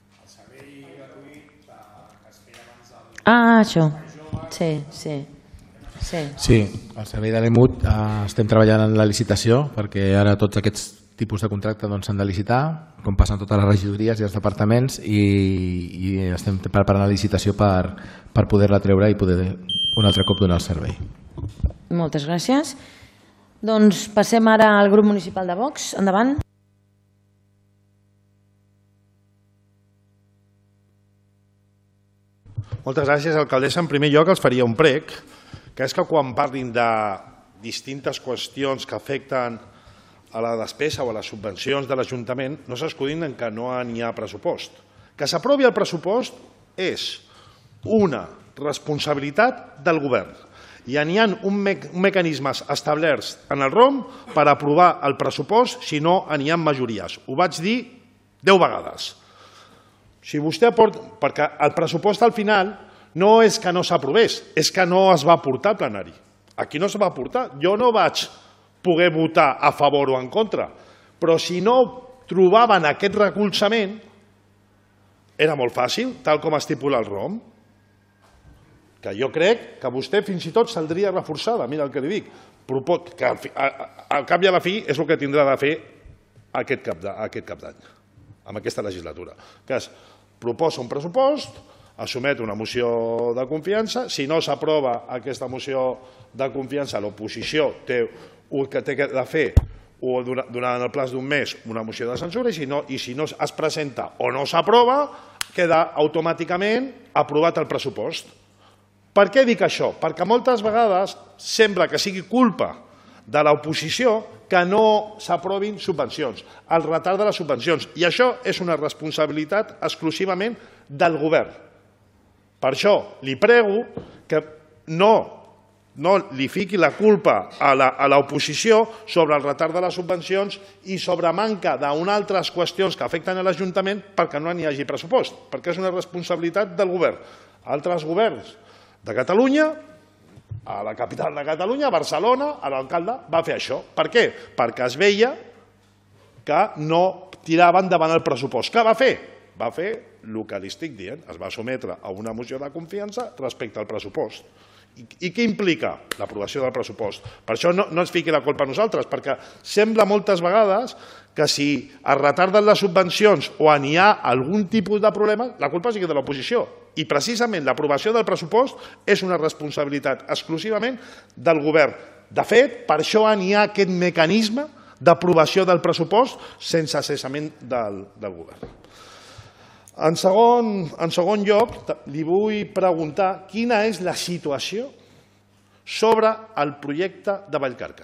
Ah, això. Sí. Sí, al servei de l'EMUT estem treballant en la licitació perquè ara tots aquests tipus de contracte s'han de licitar, com passen totes les regidories i els departaments, i estem preparant la licitació per poder-la treure i poder un altre cop donar el servei. Moltes gràcies. Doncs passem ara al grup municipal de Vox. Endavant. Moltes gràcies, alcaldessa. En primer lloc els faria un prec, que és que quan parlin de distintes qüestions que afecten a la despesa o a les subvencions de l'Ajuntament, no s'escudin en que no n'hi ha pressupost. Que s'aprovi el pressupost és una responsabilitat del govern. I n'hi ha mecanismes establerts en el ROM per aprovar el pressupost si no n'hi ha majories. Ho vaig dir 10 vegades. Si vostè aporta... Perquè el pressupost al final no és que no s'aprovés, és que no es va portar al plenari. Aquí no es va portar. Jo no vaig poder votar a favor o en contra, però si no trobaven aquest recolzament, era molt fàcil, tal com estipula el ROM, que jo crec que vostè fins i tot saldria reforçada, mira el que li dic, que al cap i a la fi és el que tindrà de fer aquest cap d'any, amb aquesta legislatura, que és proposa un pressupost, assumet una moció de confiança, si no s'aprova aquesta moció de confiança, l'oposició té el que té de fer durant el plaç d'un mes una moció de censura i si no es presenta o no s'aprova, queda automàticament aprovat el pressupost. Per què dic això? Perquè moltes vegades sembla que sigui culpa de l'oposició que no s'aprovin subvencions, el retard de les subvencions, i això és una responsabilitat exclusivament del govern. Per això li prego que no li fiqui la culpa a l'oposició sobre el retard de les subvencions i sobre manca d'unes altres qüestions que afecten l'Ajuntament perquè no n'hi hagi pressupost, perquè és una responsabilitat del govern. Altres governs de Catalunya, a la capital de Catalunya, a Barcelona, l'alcalde va fer això. Per què? Perquè es veia que no tirava endavant el pressupost. Què va fer? Va fer el que li estic dient, es va sotmetre a una moció de confiança respecte al pressupost. I què implica l'aprovació del pressupost? Per això no ens fiqui la culpa a nosaltres, perquè sembla moltes vegades que si es retarden les subvencions o n'hi ha algun tipus de problema, la culpa sigui de l'oposició. I precisament l'aprovació del pressupost és una responsabilitat exclusivament del govern. De fet, per això n'hi ha aquest mecanisme d'aprovació del pressupost sense cessament del govern. En segon lloc, li vull preguntar quina és la situació sobre el projecte de Vallcarca.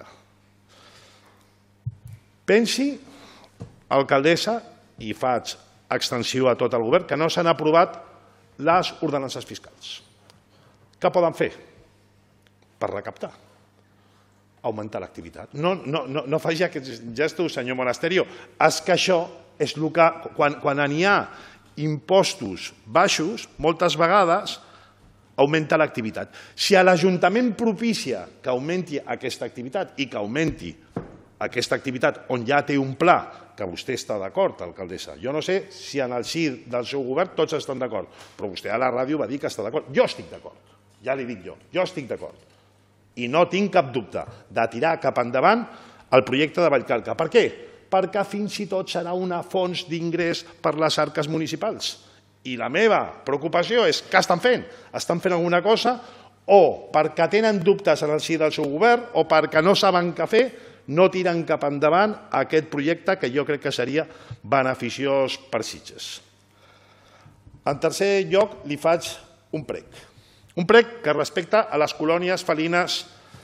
Pensi, alcaldessa, i faig extensiu a tot el govern, que no s'han aprovat les ordenances fiscals. Què poden fer per recaptar? Augmentar l'activitat. No faci aquests gestos, senyor Monasterio. És que això és el que, quan n'hi ha impostos baixos, moltes vegades augmenta l'activitat. Si l'Ajuntament propicia que augmenti aquesta activitat i que augmenti aquesta activitat on ja té un pla, que vostè està d'acord, alcaldessa. Jo no sé si en el si del seu govern tots estan d'acord, però vostè a la ràdio va dir que està d'acord. Jo estic d'acord, ja li dic jo estic d'acord. I no tinc cap dubte de tirar cap endavant el projecte de Vallcarca. Per què? Perquè fins i tot serà una font d'ingrés per les arques municipals. I la meva preocupació és què estan fent? Estan fent alguna cosa o perquè tenen dubtes en el si del seu govern o perquè no saben què fer, no tiren cap endavant aquest projecte que jo crec que seria beneficiós per Sitges. En tercer lloc, li faig un prec. Un prec que respecta a les colònies felines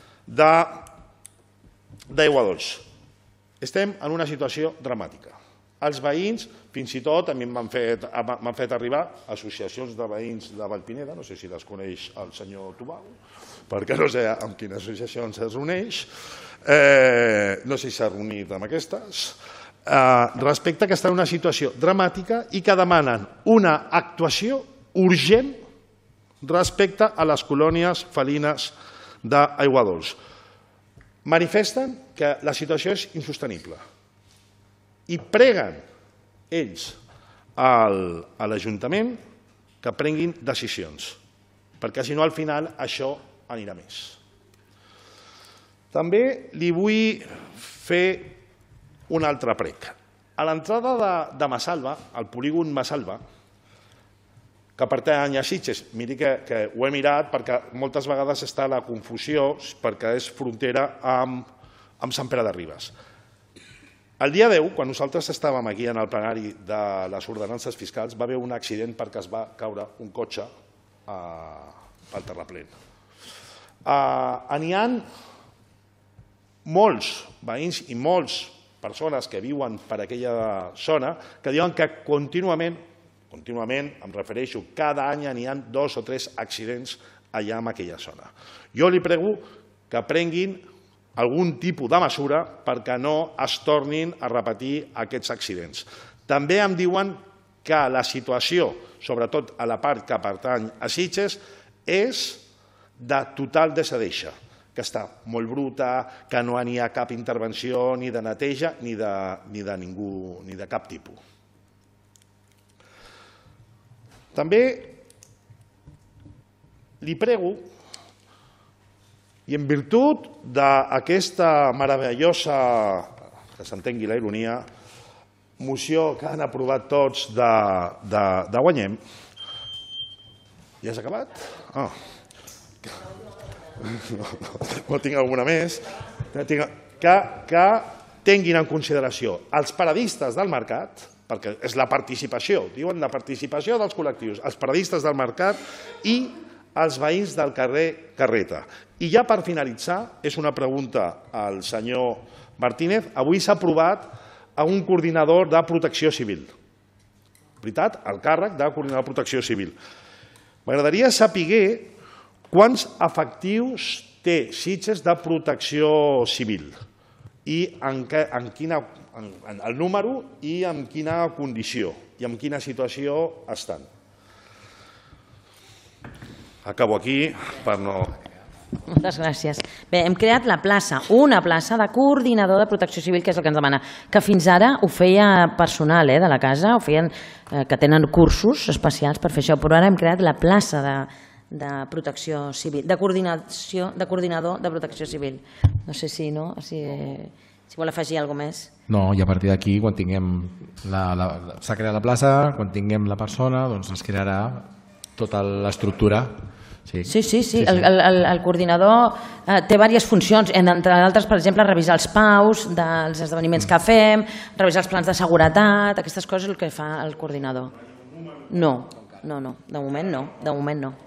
d'Aigua Dols. Estem en una situació dramàtica. Els veïns, fins i tot, a mi m'han fet arribar associacions de veïns de Vallpineda, no sé si les coneix el senyor Tubau, perquè no sé amb quines associacions es reuneix, no sé si s'ha reunit amb aquestes, respecte que està en una situació dramàtica i que demanen una actuació urgent respecte a les colònies felines d'Aigua Dols. Manifesten que la situació és insostenible i preguen ells a l'Ajuntament que prenguin decisions, perquè si no al final això anirà més. També li vull fer un altre prec. A l'entrada de Massalva, al polígon Massalva, que pertany a Sitges, miri que ho he mirat perquè moltes vegades està la confusió perquè és frontera amb Sant Pere de Ribes. El dia 10, quan nosaltres estàvem aquí en el plenari de les ordenances fiscals, va haver un accident perquè es va caure un cotxe pel terraplén. N'hi ha molts veïns i moltes persones que viuen per aquella zona que diuen que contínuament, em refereixo, cada any n'hi ha 2 o 3 accidents allà en aquella zona. Jo li prego que prenguin algun tipus de mesura perquè no es tornin a repetir aquests accidents. També em diuen que la situació, sobretot a la part que pertany a Sitges, és de total desadeixa, que està molt bruta, que no hi ha cap intervenció ni de neteja ni de ningú, ni de cap tipus. També li prego, i en virtut d'aquesta meravellosa, que s'entengui la ironia, moció que han aprovat tots de Guanyem. Ja s'ha acabat? No tinc alguna més. Que tinguin en consideració els paradistes del mercat, perquè és la participació, diuen la participació dels col·lectius, els paradistes del mercat i els veïns del carrer Carreta. I ja per finalitzar, és una pregunta al senyor Martínez, avui s'ha aprovat un coordinador de protecció civil. Veritat? El càrrec de coordinador de protecció civil. M'agradaria saber quants efectius té Sitges de protecció civil i el número i en quina condició i en quina situació estan. Acabo aquí per no... Moltes gràcies. Bé, hem creat la plaça, una plaça de coordinador de protecció civil, que és el que ens demana, que fins ara ho feia personal de la casa, ho feien que tenen cursos especials per fer això, però ara hem creat la plaça de protecció civil, de coordinador de protecció civil. No sé si vol afegir alguna cosa més. No, i a partir d'aquí, quan tinguem s'ha creat la plaça, quan tinguem la persona, doncs es crearà tota l'estructura. Sí. El coordinador té diverses funcions, entre altres, per exemple, revisar els PAUs dels esdeveniments que fem, revisar els plans de seguretat, aquestes coses és el que fa el coordinador. No, de moment no.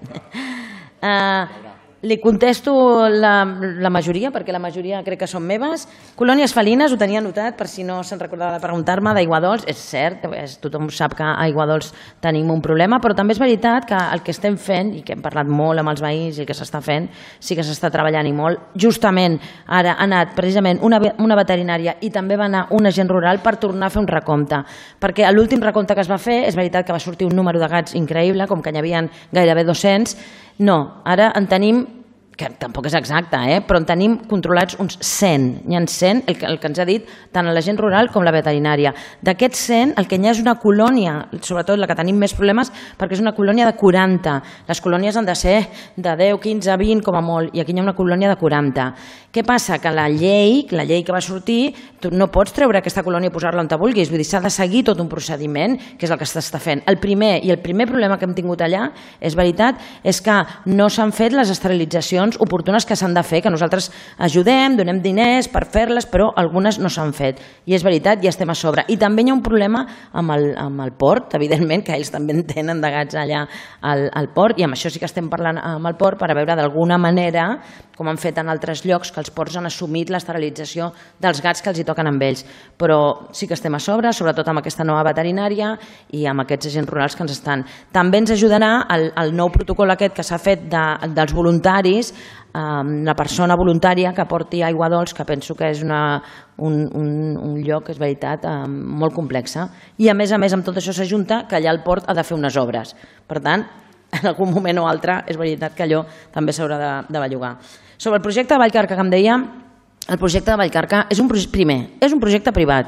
Li contesto la majoria, perquè la majoria crec que són meves. Colònies felines, ho tenia anotat, per si no se'n recordava de preguntar-me, d'Aiguadols. És cert, tothom sap que a Aiguadols tenim un problema, però també és veritat que el que estem fent, i que hem parlat molt amb els veïns i el que s'està fent, sí que s'està treballant i molt. Justament ara ha anat precisament una veterinària i també va anar un agent rural per tornar a fer un recompte, perquè a l'últim recompte que es va fer és veritat que va sortir un número de gats increïble, com que n'hi havia gairebé 200. No, ara en tenim, que tampoc és exacte, però en tenim controlats uns 100. N'hi ha 100, el que ens ha dit tant l'agent rural com la veterinària. D'aquests 100, el que n'hi ha és una colònia, sobretot la que tenim més problemes, perquè és una colònia de 40. Les colònies han de ser de 10, 15, 20 com a molt, i aquí n'hi ha una colònia de 40. Què passa? Que la llei que va sortir, tu no pots treure aquesta colònia i posar-la on te vulguis, vull dir, s'ha de seguir tot un procediment, que és el que s'està fent. El primer problema que hem tingut allà, és veritat, és que no s'han fet les esterilitzacions oportunes que s'han de fer, que nosaltres ajudem, donem diners per fer-les, però algunes no s'han fet. I és veritat, ja estem a sobre. I també hi ha un problema amb el port, evidentment, que ells també en tenen de gats allà al port, i amb això sí que estem parlant amb el port per a veure d'alguna manera, com han fet en altres llocs, que els ports han assumit l'esterilització dels gats que els hi toquen amb ells. Però sí que estem a sobre, sobretot amb aquesta nova veterinària i amb aquests agents rurals que ens estan. També ens ajudarà el nou protocol aquest que s'ha fet dels voluntaris, la persona voluntària que porti aigua dolç, que penso que és un lloc, és veritat, molt complex. I a més, amb tot això s'ajunta que allà al port ha de fer unes obres. Per tant, en algun moment o altre, és veritat que allò també s'haurà de bellugar. Sobre el projecte de Vallcarca, que em deia, el projecte de Vallcarca és un projecte privat.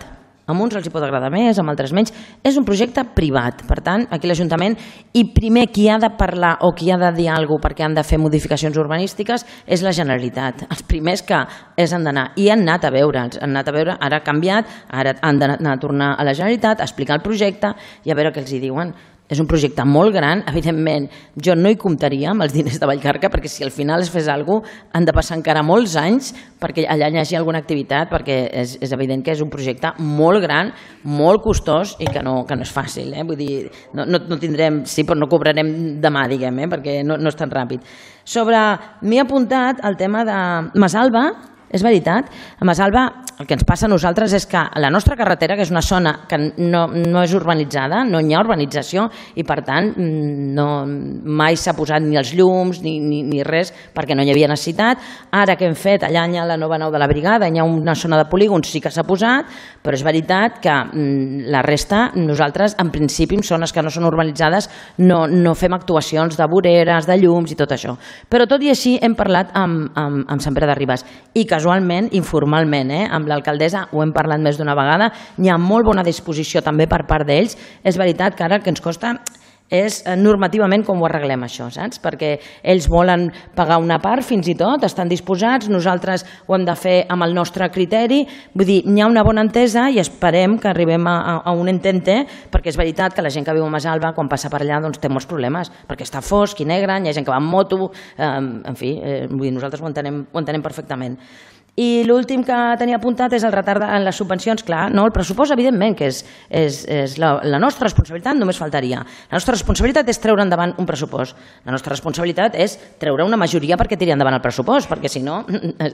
A uns els hi pot agradar més, a altres menys. És un projecte privat, per tant, aquí l'Ajuntament, i primer qui ha de parlar o qui ha de dir alguna cosa perquè han de fer modificacions urbanístiques és la Generalitat. Els primers que han d'anar, i han anat a veure, ara ha canviat, ara han d'anar a tornar a la Generalitat, a explicar el projecte i a veure què els hi diuen. És un projecte molt gran, evidentment jo no hi comptaria amb els diners de Vallcarca perquè si al final es fes alguna cosa han de passar encara molts anys perquè allà hi hagi alguna activitat perquè és evident que és un projecte molt gran, molt costós i que no és fàcil, vull dir, no tindrem, sí, però no cobrarem demà, diguem, perquè no és tan ràpid. M'he apuntat el tema de Masalva. És veritat, a Masalva el que ens passa a nosaltres és que la nostra carretera, que és una zona que no és urbanitzada, no hi ha urbanització i per tant mai s'ha posat ni els llums ni res perquè no hi havia necessitat. Ara que hem fet, allà hi ha la nova nau de la brigada, hi ha una zona de polígons, sí que s'ha posat, però és veritat que la resta, nosaltres en principi en zones que no són urbanitzades no fem actuacions de voreres, de llums i tot això. Però tot i així hem parlat amb Sant Pere de Ribes i casualment, informalment, amb l'alcaldessa ho hem parlat més d'una vegada, hi ha molt bona disposició també per part d'ells. És veritat que ara el que ens costa és normativament com ho arreglem això, saps? Perquè ells volen pagar una part fins i tot, estan disposats, nosaltres ho hem de fer amb el nostre criteri, vull dir, hi ha una bona entesa i esperem que arribem a un entente, perquè és veritat que la gent que viu a Masalva quan passa per allà té molts problemes, perquè està fosc i negre, hi ha gent que va amb moto, en fi, nosaltres ho entenem perfectament. I l'últim que tenia apuntat és el retard en les subvencions. Clar, el pressupost, evidentment, que és la nostra responsabilitat, només faltaria. La nostra responsabilitat és treure endavant un pressupost. La nostra responsabilitat és treure una majoria perquè tiri endavant el pressupost, perquè si no...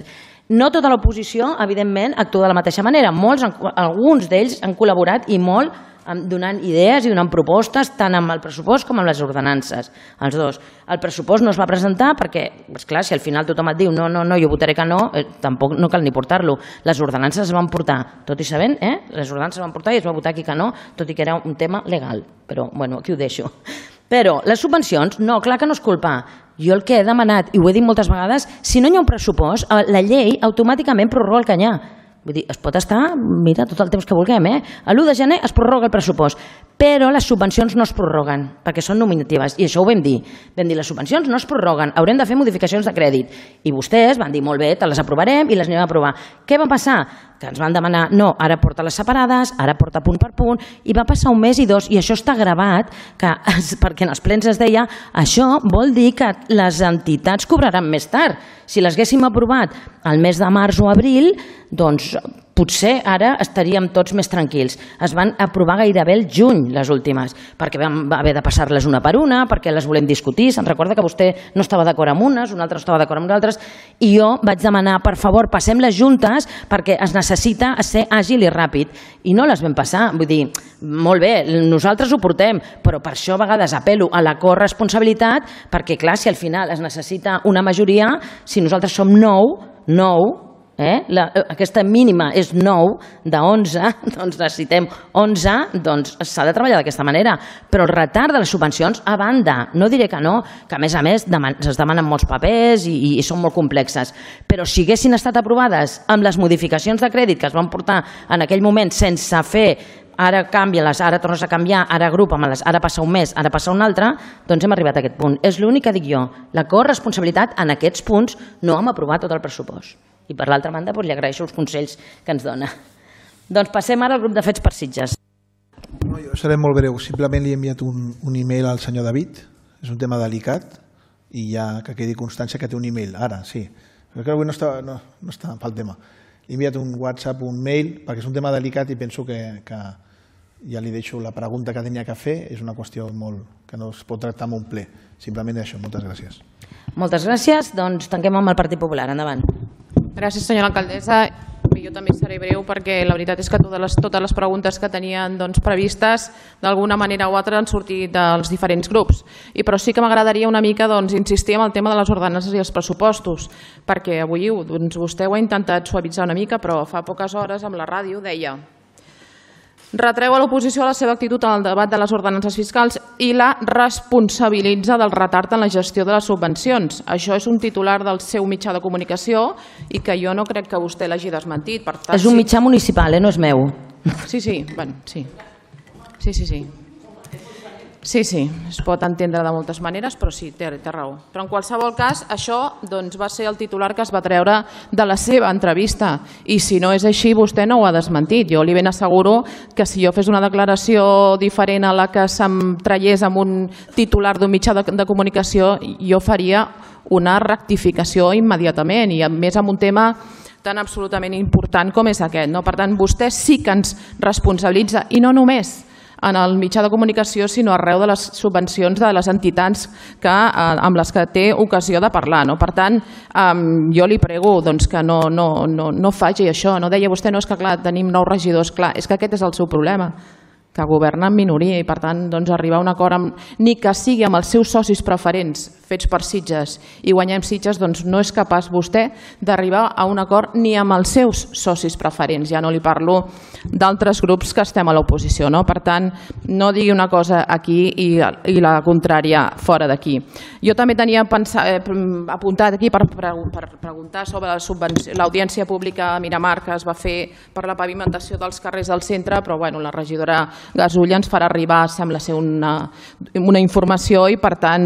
No tota l'oposició, evidentment, actua de la mateixa manera. Alguns d'ells han col·laborat i molt donant idees i donant propostes tant amb el pressupost com amb les ordenances, els dos. El pressupost no es va presentar perquè, esclar, si al final tothom et diu no, jo votaré que no, tampoc no cal ni portar-lo. Les ordenances es van portar, tot i sabent, les ordenances es van portar i es va votar aquí que no, tot i que era un tema legal. Però, bueno, aquí ho deixo. Però les subvencions, no, clar que no és culpa. Jo el que he demanat, i ho he dit moltes vegades, si no hi ha un pressupost, la llei automàticament prorroga el canyar. Vull dir, es pot estar, mira, tot el temps que vulguem, A l'1 de gener es prorroga el pressupost, però les subvencions no es prorroguen, perquè són nominatives, i això ho vam dir. Vam dir, les subvencions no es prorroguen, haurem de fer modificacions de crèdit. I vostès van dir, molt bé, te les aprovarem i les anem a aprovar. Què va passar? Que ens van demanar, no, ara porta-les separades, ara porta punt per punt, i va passar 1 mes i 2, i això està gravat, perquè en els plens es deia, això vol dir que les entitats cobraran més tard. Si les haguéssim aprovat al mes de març o abril, doncs potser ara estaríem tots més tranquils. Es van aprovar gairebé el juny, les últimes, perquè vam haver de passar-les una per una, perquè les volem discutir. Se'n recorda que vostè no estava d'acord amb unes, un altre estava d'acord amb nosaltres, i jo vaig demanar, per favor, passem-les juntes perquè es necessita ser àgil i ràpid. I no les vam passar. Vull dir, molt bé, nosaltres ho portem, però per això a vegades apel·lo a la corresponsabilitat, perquè, clar, si al final es necessita una majoria, si nosaltres som 9, aquesta mínima és 9 de 11, doncs necessitem 11, doncs s'ha de treballar d'aquesta manera. Però el retard de les subvencions, a banda, no diré que no, que a més es demanen molts papers i són molt complexes, però si haguessin estat aprovades amb les modificacions de crèdit que es van portar en aquell moment sense fer ara canvia-les, ara tornes a canviar, ara agrupa-me-les, ara passa un mes, ara passa un altre, doncs hem arribat a aquest punt. És l'únic que dic jo, la corresponsabilitat en aquests punts no hem aprovat tot el pressupost. I per l'altra banda li agraeixo els consells que ens dona. Doncs passem ara al grup de Fets per Sitges. Jo seré molt breu, simplement li he enviat un e-mail al senyor David, és un tema delicat i ja que quedi constància que té un e-mail, ara sí, crec que avui no està pel tema. Li he enviat un WhatsApp, un mail, perquè és un tema delicat i penso que ja li deixo la pregunta que tenia que fer, és una qüestió que no es pot tractar en un ple. Simplement això, moltes gràcies. Moltes gràcies, doncs tanquem amb el Partit Popular, endavant. Gràcies, senyora alcaldessa. Jo també seré breu perquè la veritat és que totes les preguntes que tenien previstes d'alguna manera o altra han sortit dels diferents grups. Però sí que m'agradaria una mica insistir en el tema de les ordenances i els pressupostos, perquè avui vostè ho ha intentat suavitzar una mica, però fa poques hores amb la ràdio deia: retreu a l'oposició la seva actitud en el debat de les ordenances fiscals i la responsabilitza del retard en la gestió de les subvencions. Això és un titular del seu mitjà de comunicació i que jo no crec que vostè l'hagi desmentit. És un mitjà municipal, no és meu. Sí, bueno, sí. Sí, es pot entendre de moltes maneres, però sí, té raó. Però en qualsevol cas, això va ser el titular que es va treure de la seva entrevista i si no és així, vostè no ho ha desmentit. Jo li ben asseguro que si jo fes una declaració diferent a la que se'm traiés amb un titular d'un mitjà de comunicació, jo faria una rectificació immediatament i a més amb un tema tan absolutament important com és aquest. Per tant, vostè sí que ens responsabilitza i no només en el mitjà de comunicació, sinó arreu de les subvencions de les entitats amb les que té ocasió de parlar. Per tant, jo li prego que no faci això. No deia vostè, no, és que clar, tenim 9 regidors. Clar, és que aquest és el seu problema, que governa en minoria i per tant arribar a un acord, ni que sigui amb els seus socis preferents fets per Sitges i guanyem Sitges, no és capaç vostè d'arribar a un acord ni amb els seus socis preferents. Ja no li parlo d'altres grups que estem a l'oposició. Per tant, no digui una cosa aquí i la contrària fora d'aquí. Jo també tenia apuntat aquí per preguntar sobre l'audiència pública a Miramar que es va fer per la pavimentació dels carrers del centre, però la regidora Gasulla ens farà arribar, sembla ser una informació i per tant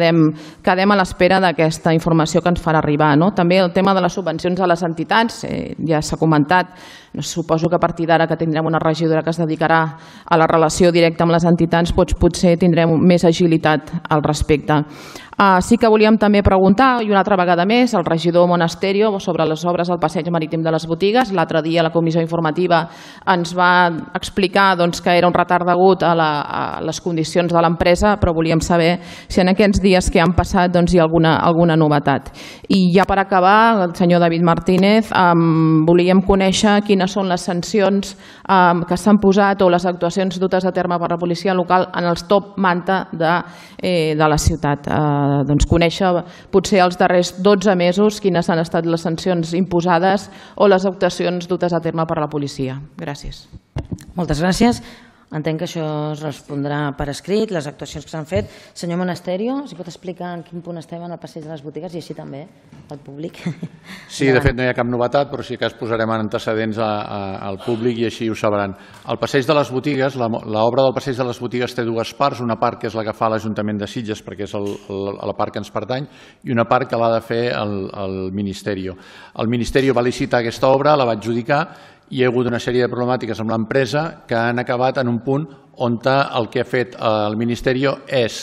quedem a l'espera d'aquesta informació que ens farà arribar. També el tema de les subvencions a les entitats, ja s'ha comentat, suposo que a partir d'ara que tindrem una regidora que es dedicarà a la relació directa amb les entitats, potser tindrem més agilitat al respecte. Sí que volíem també preguntar, i una altra vegada més, al regidor Monasterio sobre les obres al passeig marítim de les botigues. L'altre dia a la comissió informativa ens va explicar que era un retard degut a les condicions de l'empresa, però volíem saber si en aquests dies que han passat hi ha alguna novetat. I ja per acabar, el senyor David Martínez, volíem conèixer quines són les sancions que s'han posat o les actuacions dutes a terme per la policia local en els top manta de la ciutat. Conèixer potser els darrers 12 mesos quines han estat les sancions imposades o les actuacions dutes a terme per la policia. Gràcies. Moltes gràcies. Entenc que això es respondrà per escrit, les actuacions que s'han fet. Senyor Monasterio, si pot explicar en quin punt estem en el passeig de les botigues i així també al públic. Sí, de fet no hi ha cap novetat, però sí que es posarem en antecedents al públic i així ho sabran. El passeig de les botigues, l'obra del passeig de les botigues té dues parts, una part que és la que fa l'Ajuntament de Sitges perquè és la part que ens pertany i una part que l'ha de fer el Ministeri. El Ministeri va licitar aquesta obra, la va adjudicar i hi ha hagut una sèrie de problemàtiques amb l'empresa que han acabat en un punt on el que ha fet el Ministeri és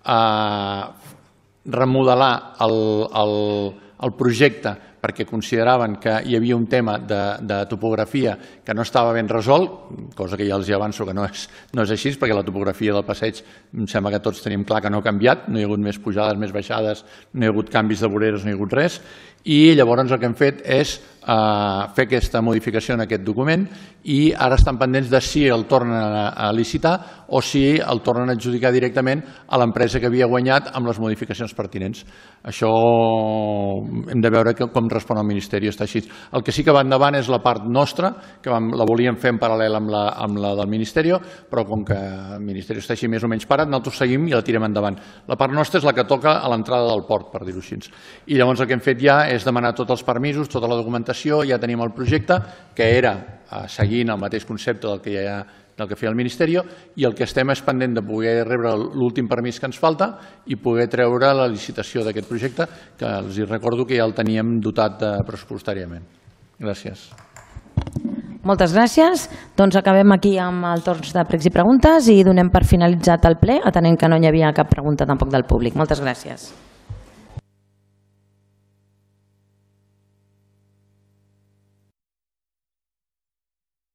remodelar el projecte perquè consideraven que hi havia un tema de topografia que no estava ben resolt, cosa que ja els avanço que no és així, perquè la topografia del passeig em sembla que tots tenim clar que no ha canviat, no hi ha hagut més pujades, més baixades, no hi ha hagut canvis de voreres, no hi ha hagut res, i llavors el que hem fet és fer aquesta modificació en aquest document i ara estan pendents de si el tornen a licitar o si el tornen a adjudicar directament a l'empresa que havia guanyat amb les modificacions pertinents. Això hem de veure com respon el Ministeri, està així. El que sí que va endavant és la part nostra, que la volíem fer en paral·lel amb la del Ministeri, però com que el Ministeri està així més o menys parat, nosaltres seguim i la tirem endavant. La part nostra és la que toca a l'entrada del port, per dir-ho així. I llavors el que hem fet ja és demanar tots els permisos, tota la documentació, ja tenim el projecte, que era seguint el mateix concepte del que feia el Ministeri, i el que estem és pendent de poder rebre l'últim permís que ens falta i poder treure la licitació d'aquest projecte, que els recordo que ja el teníem dotat pressupostàriament. Gràcies. Moltes gràcies. Doncs acabem aquí amb el torn de pregs i preguntes i donem per finalitzat el ple, atenent que no hi havia cap pregunta tampoc del públic. Moltes gràcies.